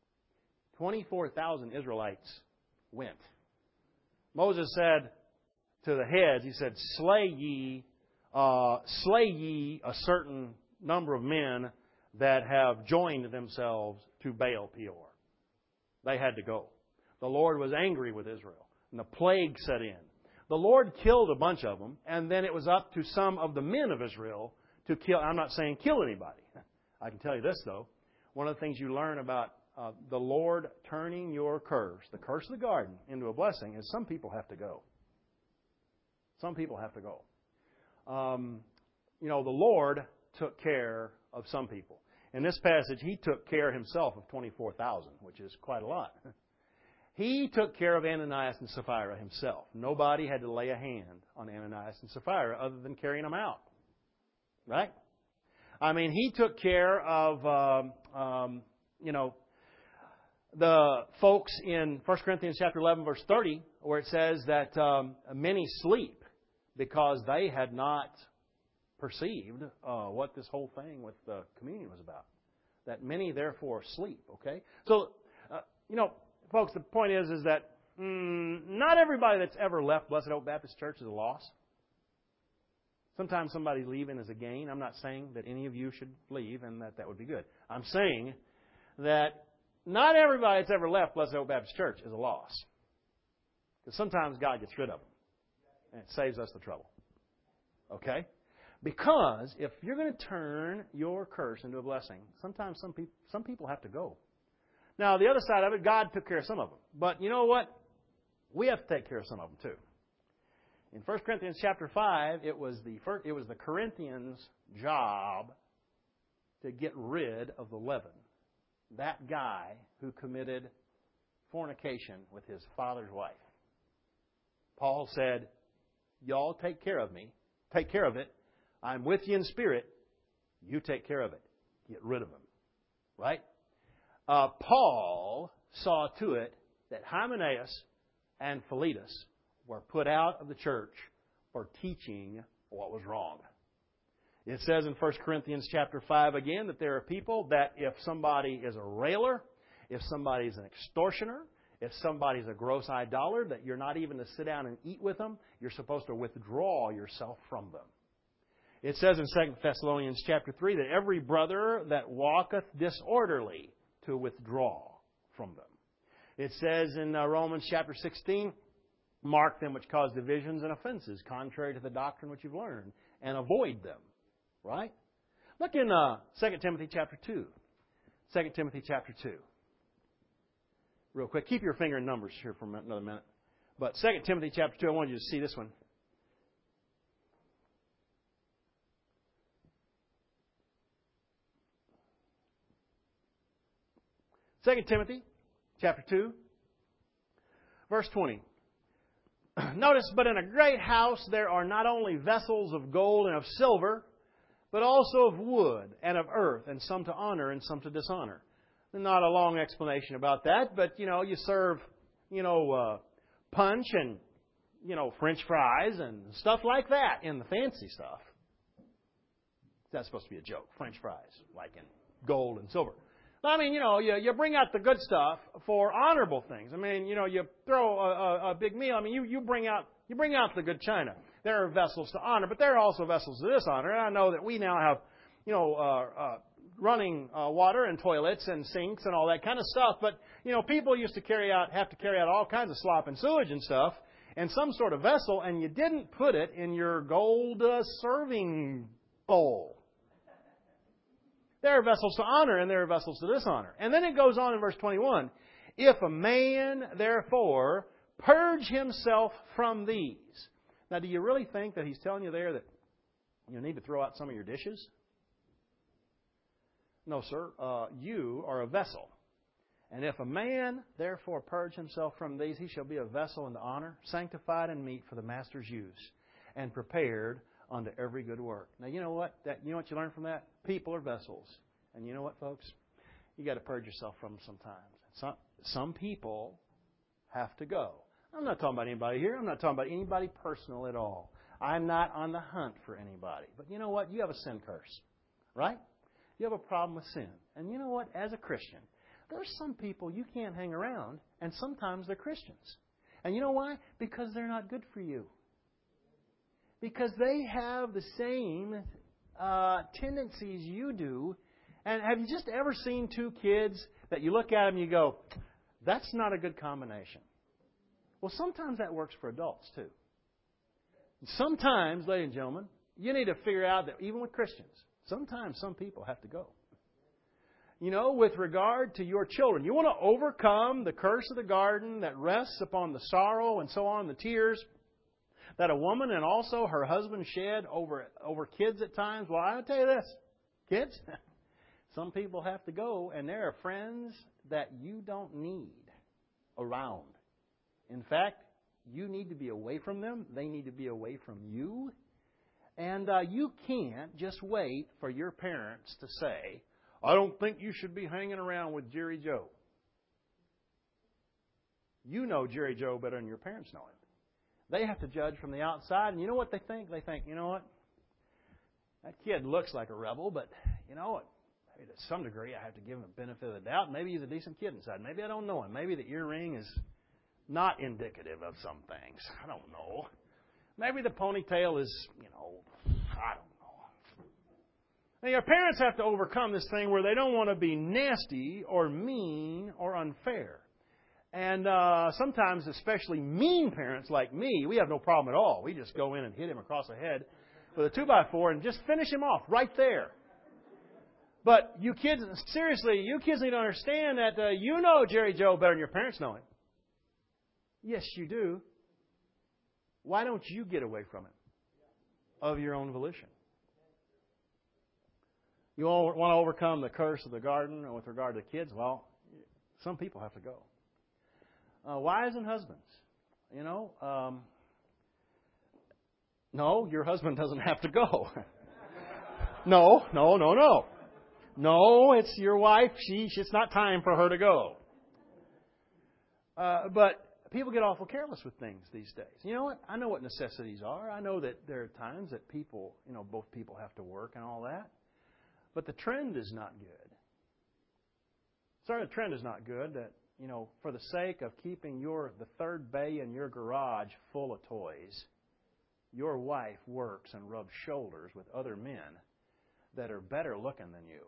S1: 24,000 Israelites went. Moses said to the heads, he said, slay ye a certain number of men that have joined themselves to Baal Peor. They had to go. The Lord was angry with Israel, and the plague set in. The Lord killed a bunch of them, and then it was up to some of the men of Israel to kill. I'm not saying kill anybody. I can tell you this, though. One of the things you learn about the Lord turning your curse, the curse of the garden, into a blessing is some people have to go. Some people have to go. The Lord took care of some people. In this passage, He took care himself of 24,000, which is quite a lot. He took care of Ananias and Sapphira himself. Nobody had to lay a hand on Ananias and Sapphira other than carrying them out. Right? I mean, He took care of, the folks in 1 Corinthians chapter 11, verse 30, where it says that many sleep because they had not perceived what this whole thing with the communion was about. That many therefore sleep, okay? So, folks, the point is that not everybody that's ever left Blessed Hope Baptist Church is a loss. Sometimes somebody leaving is a gain. I'm not saying that any of you should leave and that would be good. I'm saying that not everybody that's ever left Blessed Hope Baptist Church is a loss. Because sometimes God gets rid of them. And it saves us the trouble. Okay? Because if you're going to turn your curse into a blessing, sometimes some people have to go. Now, the other side of it, God took care of some of them. But you know what? We have to take care of some of them too. In 1 Corinthians chapter 5, it was the Corinthians' job to get rid of the leaven. That guy who committed fornication with his father's wife. Paul said, y'all take care of me. Take care of it. I'm with you in spirit. You take care of it. Get rid of him. Right? Paul saw to it that Hymenaeus and Philetus were put out of the church for teaching what was wrong. It says in 1 Corinthians chapter 5 again that there are people that if somebody is a railer, if somebody is an extortioner, if somebody's a gross idolater, that you're not even to sit down and eat with them. You're supposed to withdraw yourself from them. It says in 2 Thessalonians chapter 3 that every brother that walketh disorderly to withdraw from them. It says in Romans chapter 16, mark them which cause divisions and offenses, contrary to the doctrine which you've learned, and avoid them. Right? Look in 2 Timothy chapter 2. 2 Timothy chapter 2. Real quick. Keep your finger in Numbers here for another minute. But 2 Timothy chapter 2, I want you to see this one. Second Timothy chapter 2, verse 20. Notice, but in a great house there are not only vessels of gold and of silver, but also of wood and of earth, and some to honor and some to dishonor. Not a long explanation about that, but, you serve, punch and, French fries and stuff like that in the fancy stuff. That's supposed to be a joke. French fries, like in gold and silver. But, I mean, you bring out the good stuff for honorable things. I mean, you throw a big meal. I mean, you bring out the good china. There are vessels to honor, but there are also vessels to dishonor. And I know that we now have, running water and toilets and sinks and all that kind of stuff. But, people used to have to carry out all kinds of slop and sewage and stuff in some sort of vessel, and you didn't put it in your gold serving bowl. There are vessels to honor and there are vessels to dishonor. And then it goes on in verse 21. If a man, therefore, purge himself from these. Now, do you really think that he's telling you there that you need to throw out some of your dishes? No, sir. You are a vessel. And if a man, therefore, purge himself from these, he shall be a vessel unto honor, sanctified and meet for the master's use, and prepared unto every good work. Now, you know what? You know what you learn from that? People are vessels. And you know what, folks? You got to purge yourself from them sometimes. Some people have to go. I'm not talking about anybody here. I'm not talking about anybody personal at all. I'm not on the hunt for anybody. But you know what? You have a sin curse, right? You have a problem with sin. And you know what? As a Christian, there's some people you can't hang around, and sometimes they're Christians. And you know why? Because they're not good for you. Because they have the same tendencies you do. And have you just ever seen two kids that you look at them and you go, that's not a good combination? Well, sometimes that works for adults too. Sometimes, ladies and gentlemen, you need to figure out that even with Christians, sometimes some people have to go. With regard to your children, you want to overcome the curse of the garden that rests upon the sorrow and so on, the tears that a woman and also her husband shed over kids at times. Well, I'll tell you this, kids, some people have to go, and there are friends that you don't need around. In fact, you need to be away from them. They need to be away from you. And you can't just wait for your parents to say, I don't think you should be hanging around with Jerry Joe. You know Jerry Joe better than your parents know him. They have to judge from the outside. And you know what they think? They think, you know what? That kid looks like a rebel, but you know what? Maybe to some degree I have to give him the benefit of the doubt. Maybe he's a decent kid inside. Maybe I don't know him. Maybe the earring is not indicative of some things. I don't know. Maybe the ponytail is, I don't know. Now, your parents have to overcome this thing where they don't want to be nasty or mean or unfair. And sometimes, especially mean parents like me, we have no problem at all. We just go in and hit him across the head with a 2x4 and just finish him off right there. But you kids, seriously, you kids need to understand that you know Jerry Joe better than your parents know him. Yes, you do. Why don't you get away from it of your own volition? You all want to overcome the curse of the garden with regard to kids? Well, some people have to go. Wives and husbands, no, your husband doesn't have to go. No. No, it's your wife. It's not time for her to go. But people get awful careless with things these days. You know what? I know what necessities are. I know that there are times that people, both people have to work and all that. But the trend is not good. Sorry, the trend is not good that, for the sake of keeping the third bay in your garage full of toys, your wife works and rubs shoulders with other men that are better looking than you.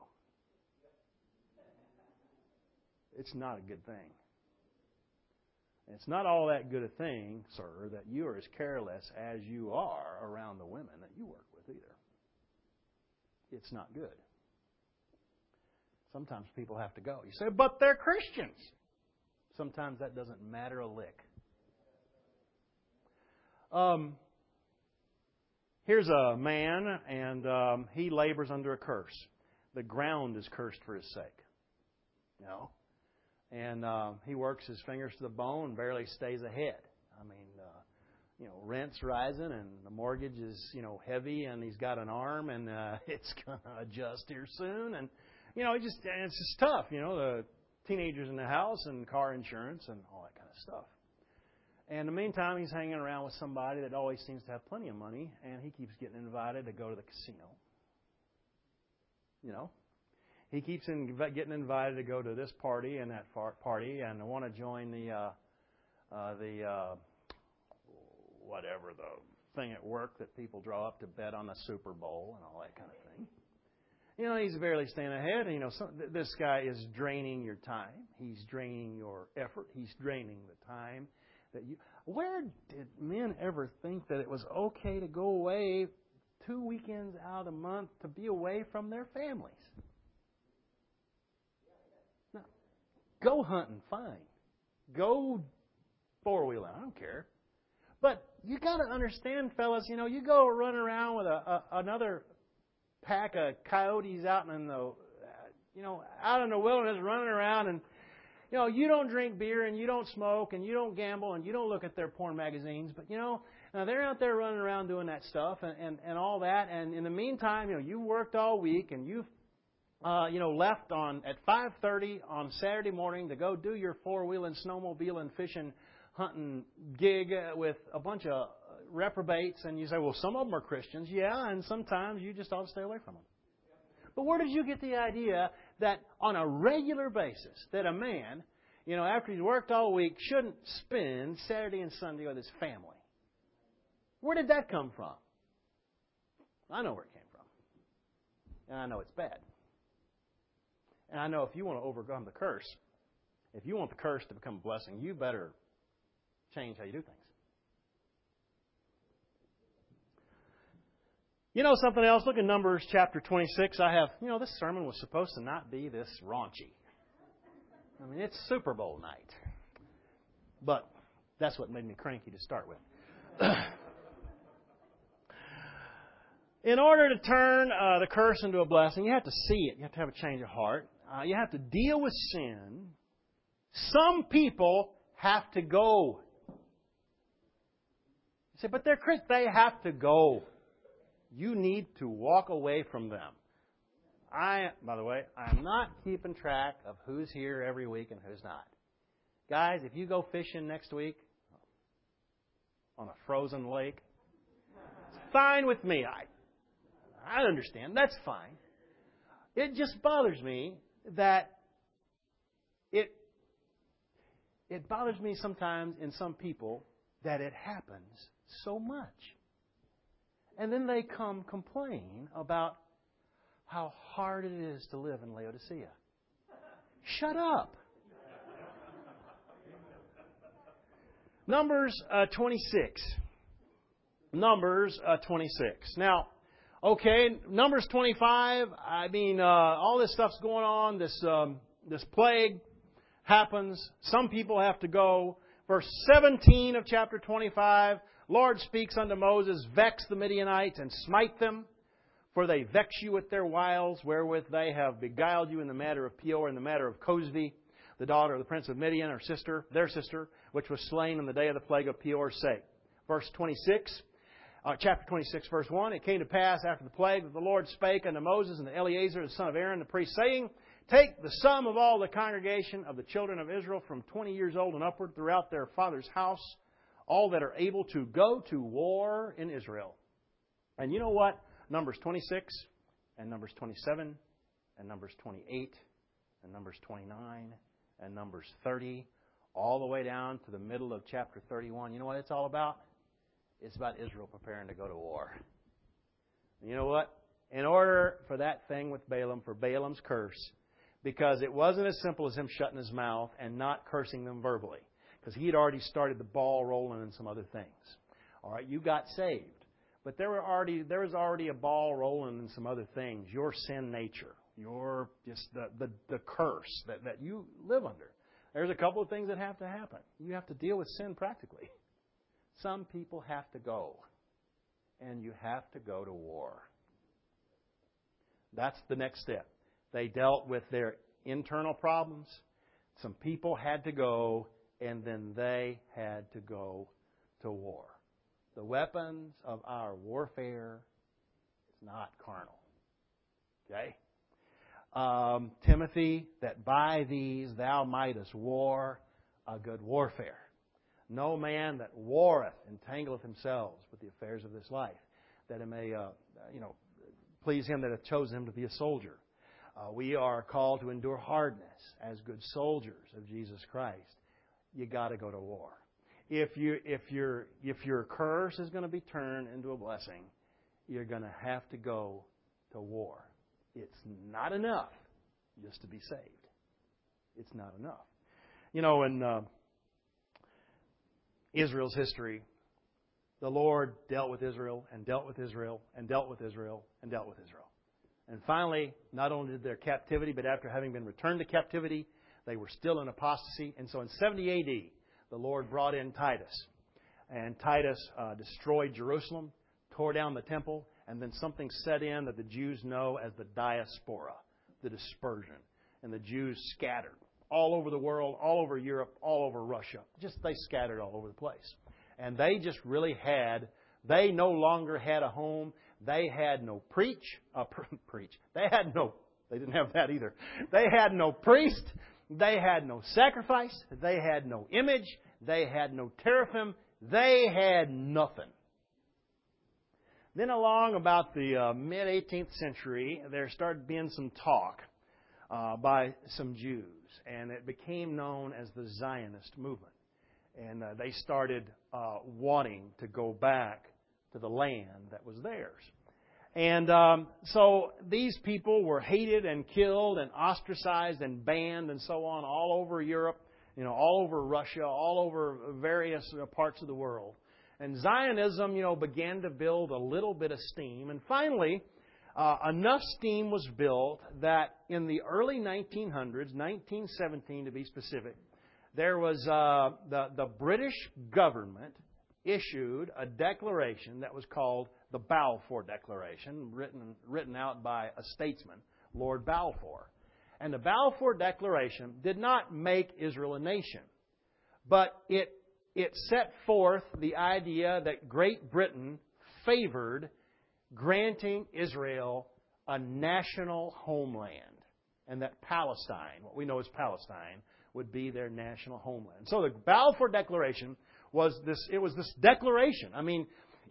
S1: It's not a good thing. It's not all that good a thing, sir, that you are as careless as you are around the women that you work with either. It's not good. Sometimes people have to go. You say, but they're Christians. Sometimes that doesn't matter a lick. Here's a man, and he labors under a curse. The ground is cursed for his sake. And he works his fingers to the bone and barely stays ahead. I mean, rent's rising and the mortgage is, heavy, and he's got an arm, and it's going to adjust here soon. And, it's just tough, the teenagers in the house and car insurance and all that kind of stuff. And in the meantime, he's hanging around with somebody that always seems to have plenty of money, and he keeps getting invited to go to the casino. He keeps getting invited to go to this party and that party, and want to join the whatever, the thing at work that people draw up to bet on the Super Bowl and all that kind of thing. He's barely staying ahead. This guy is draining your time. He's draining your effort. He's draining the time that you. Where did men ever think that it was okay to go away 2 weekends out a month to be away from their families? No. Go hunting, fine. Go four-wheeling, I don't care. But you got to understand, fellas, you go running around with another pack of coyotes out in the, out in the wilderness running around, and you don't drink beer and you don't smoke and you don't gamble and you don't look at their porn magazines, but now they're out there running around doing that stuff and all that, and in the meantime, you worked all week and you've left at 5:30 on Saturday morning to go do your four-wheeling, snowmobiling, fishing, hunting gig with a bunch of reprobates, and you say, well, some of them are Christians. Yeah, and sometimes you just ought to stay away from them. But where did you get the idea that on a regular basis that a man, after he's worked all week, shouldn't spend Saturday and Sunday with his family? Where did that come from? I know where it came from. And I know it's bad. And I know if you want to overcome the curse, if you want the curse to become a blessing, you better change how you do things. Something else? Look at Numbers chapter 26. This sermon was supposed to not be this raunchy. I mean, it's Super Bowl night. But that's what made me cranky to start with. In order to turn the curse into a blessing, you have to see it. You have to have a change of heart. You have to deal with sin. Some people have to go. You say, but they're Christians. They have to go. You need to walk away from them. By the way, I'm not keeping track of who's here every week and who's not. Guys, if you go fishing next week on a frozen lake, it's fine with me. I understand. That's fine. It just bothers me that it bothers me sometimes in some people that it happens so much. And then they complain about how hard it is to live in Laodicea. Shut up. Numbers 26. Numbers 26. Now, okay, Numbers 25, all this stuff's going on. This plague happens. Some people have to go. Verse 17 of chapter 25, Lord speaks unto Moses, vex the Midianites and smite them, for they vex you with their wiles, wherewith they have beguiled you in the matter of Peor, in the matter of Cosbi, the daughter of the prince of Midian, their sister, which was slain in the day of the plague of Peor's sake. Verse 26, chapter 26, verse 1, it came to pass after the plague that the Lord spake unto Moses and to Eleazar, the son of Aaron, the priest, saying, Take the sum of all the congregation of the children of Israel from 20 years old and upward throughout their father's house, all that are able to go to war in Israel. And you know what? Numbers 26 and Numbers 27 and Numbers 28 and Numbers 29 and Numbers 30, all the way down to the middle of chapter 31. You know what it's all about? It's about Israel preparing to go to war. And you know what? In order for that thing with Balaam, for Balaam's curse, because it wasn't as simple as him shutting his mouth and not cursing them verbally, because he had already started the ball rolling and some other things. All right, you got saved, but there was already a ball rolling and some other things. Your sin nature, your just the curse that you live under. There's a couple of things that have to happen. You have to deal with sin practically. Some people have to go, and you have to go to war. That's the next step. They dealt with their internal problems. Some people had to go, and then they had to go to war. The weapons of our warfare is not carnal. Okay? Timothy, that by these thou mightest war a good warfare. No man that warreth entangleth himself with the affairs of this life, that it may please him that hath chosen him to be a soldier. We are called to endure hardness as good soldiers of Jesus Christ. You got to go to war. If your curse is going to be turned into a blessing, you're going to have to go to war. It's not enough just to be saved. It's not enough. You know, in Israel's history, the Lord dealt with Israel and dealt with Israel and dealt with Israel and dealt with Israel. And finally, not only did their captivity, but after having been returned to captivity, they were still in apostasy. And so in 70 A.D., the Lord brought in Titus. And Titus destroyed Jerusalem, tore down the temple, and then something set in that the Jews know as the diaspora, the dispersion. And the Jews scattered all over the world, all over Europe, all over Russia. They scattered all over the place. And they just really they no longer had a home. They had no they didn't have that either. They had no priest. They had no sacrifice. They had no image. They had no teraphim. They had nothing. Then along about the mid-18th century, there started being some talk by some Jews. And it became known as the Zionist movement. And they started wanting to go back to the land that was theirs. And so these people were hated and killed and ostracized and banned and so on all over Europe, all over Russia, all over various parts of the world. And Zionism, began to build a little bit of steam. And finally, enough steam was built that in the early 1900s, 1917 to be specific, there was the British government issued a declaration that was called the Balfour Declaration, written out by a statesman, Lord Balfour. And the Balfour Declaration did not make Israel a nation, but it set forth the idea that Great Britain favored granting Israel a national homeland, and that Palestine, what we know as Palestine, would be their national homeland. So the Balfour Declaration was this declaration. I mean,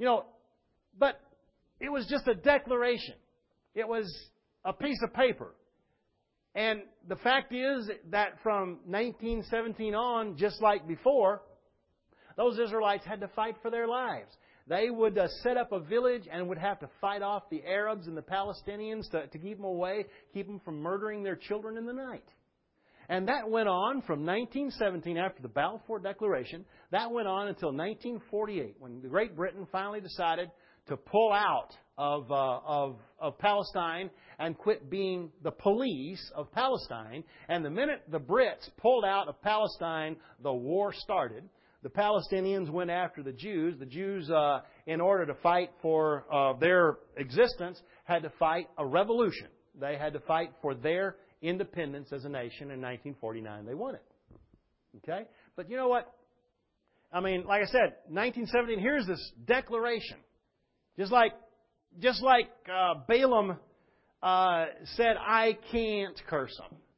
S1: but it was just a declaration. It was a piece of paper. And the fact is that from 1917 on, just like before, those Israelites had to fight for their lives. They would set up a village and would have to fight off the Arabs and the Palestinians to keep them away, keep them from murdering their children in the night. And that went on from 1917, after the Balfour Declaration, that went on until 1948, when Great Britain finally decided to pull out of Palestine and quit being the police of Palestine. And the minute the Brits pulled out of Palestine, the war started. The Palestinians went after the Jews. The Jews, in order to fight for their existence, had to fight a revolution. They had to fight for their independence as a nation. In 1949, they won it. Okay? But you know what? I mean, like I said, 1917, here's this declaration. Just like Balaam said, I can't curse them.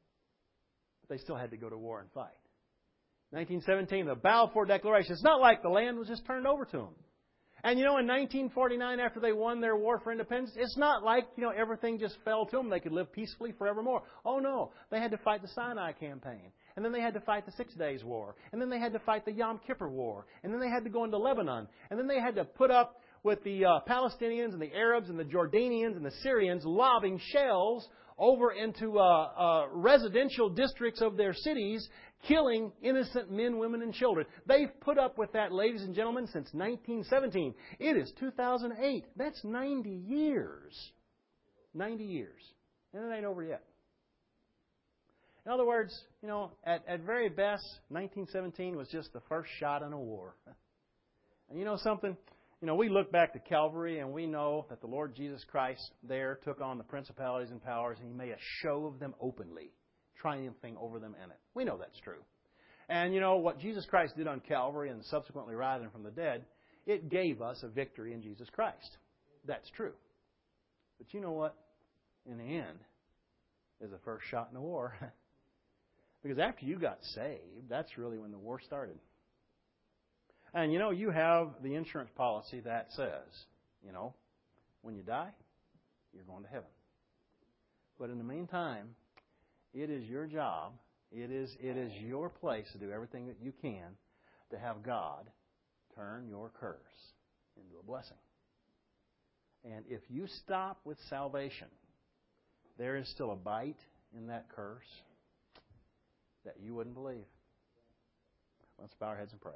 S1: They still had to go to war and fight. 1917, the Balfour Declaration. It's not like the land was just turned over to them. And in 1949, after they won their war for independence, it's not like, everything just fell to them. They could live peacefully forevermore. Oh no, they had to fight the Sinai Campaign. And then they had to fight the 6 Days War. And then they had to fight the Yom Kippur War. And then they had to go into Lebanon. And then they had to put up with the Palestinians and the Arabs and the Jordanians and the Syrians lobbing shells over into residential districts of their cities, killing innocent men, women, and children. They've put up with that, ladies and gentlemen, since 1917. It is 2008. That's 90 years. 90 years. And it ain't over yet. In other words, at very best, 1917 was just the first shot in a war. And you know something? We look back to Calvary and we know that the Lord Jesus Christ there took on the principalities and powers and He made a show of them openly, triumphing over them in it. We know that's true. And what Jesus Christ did on Calvary and subsequently rising from the dead, it gave us a victory in Jesus Christ. That's true. But you know what? In the end, is the first shot in the war. Because after you got saved, that's really when the war started. And you have the insurance policy that says, when you die, you're going to heaven. But in the meantime, it is your job, it is your place to do everything that you can to have God turn your curse into a blessing. And if you stop with salvation, there is still a bite in that curse that you wouldn't believe. Let's bow our heads and pray.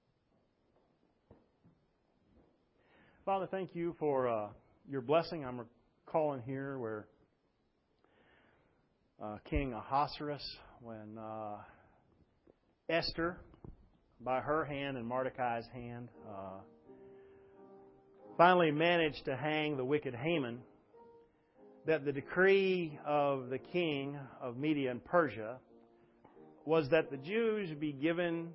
S1: Father, thank you for your blessing. I'm recalling here where King Ahasuerus, when Esther, by her hand and Mordecai's hand, finally managed to hang the wicked Haman, that the decree of the king of Media and Persia was that the Jews be given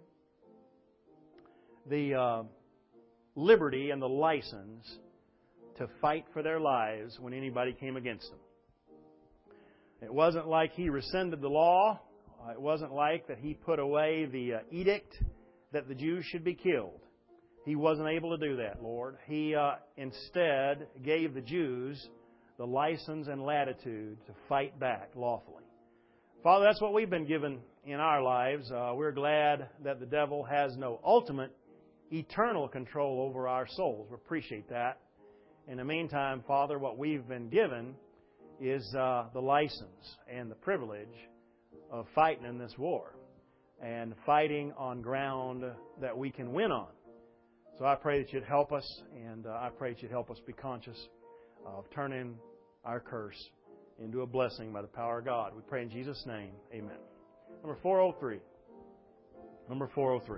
S1: the liberty and the license to fight for their lives when anybody came against them. It wasn't like He rescinded the law. It wasn't like that He put away the edict that the Jews should be killed. He wasn't able to do that, Lord. He instead gave the Jews the license and latitude to fight back lawfully. Father, that's what we've been given in our lives. We're glad that the devil has no ultimate eternal control over our souls. We appreciate that. In the meantime, Father, what we've been given is the license and the privilege of fighting in this war and fighting on ground that we can win on. So I pray that You'd help us, and I pray that You'd help us be conscious of turning our curse into a blessing by the power of God. We pray in Jesus' name. Amen. Number 403. Number 403.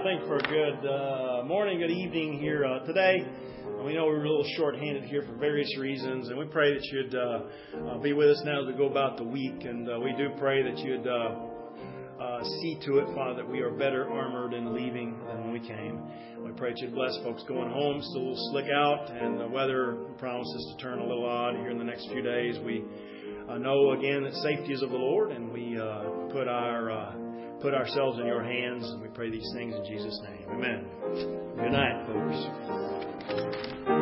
S1: thank you for a good morning, good evening here today. We know we're a little short-handed here for various reasons, and we pray that you'd be with us now as we go about the week. And we do pray that you'd see to it, Father, that we are better armored in leaving than when we came. We pray that you'd bless folks going home. Still a little slick out, and the weather promises to turn a little odd here in the next few days. We know again that safety is of the Lord, and we put ourselves in your hands, and we pray these things in Jesus' name. Amen. Good night, folks.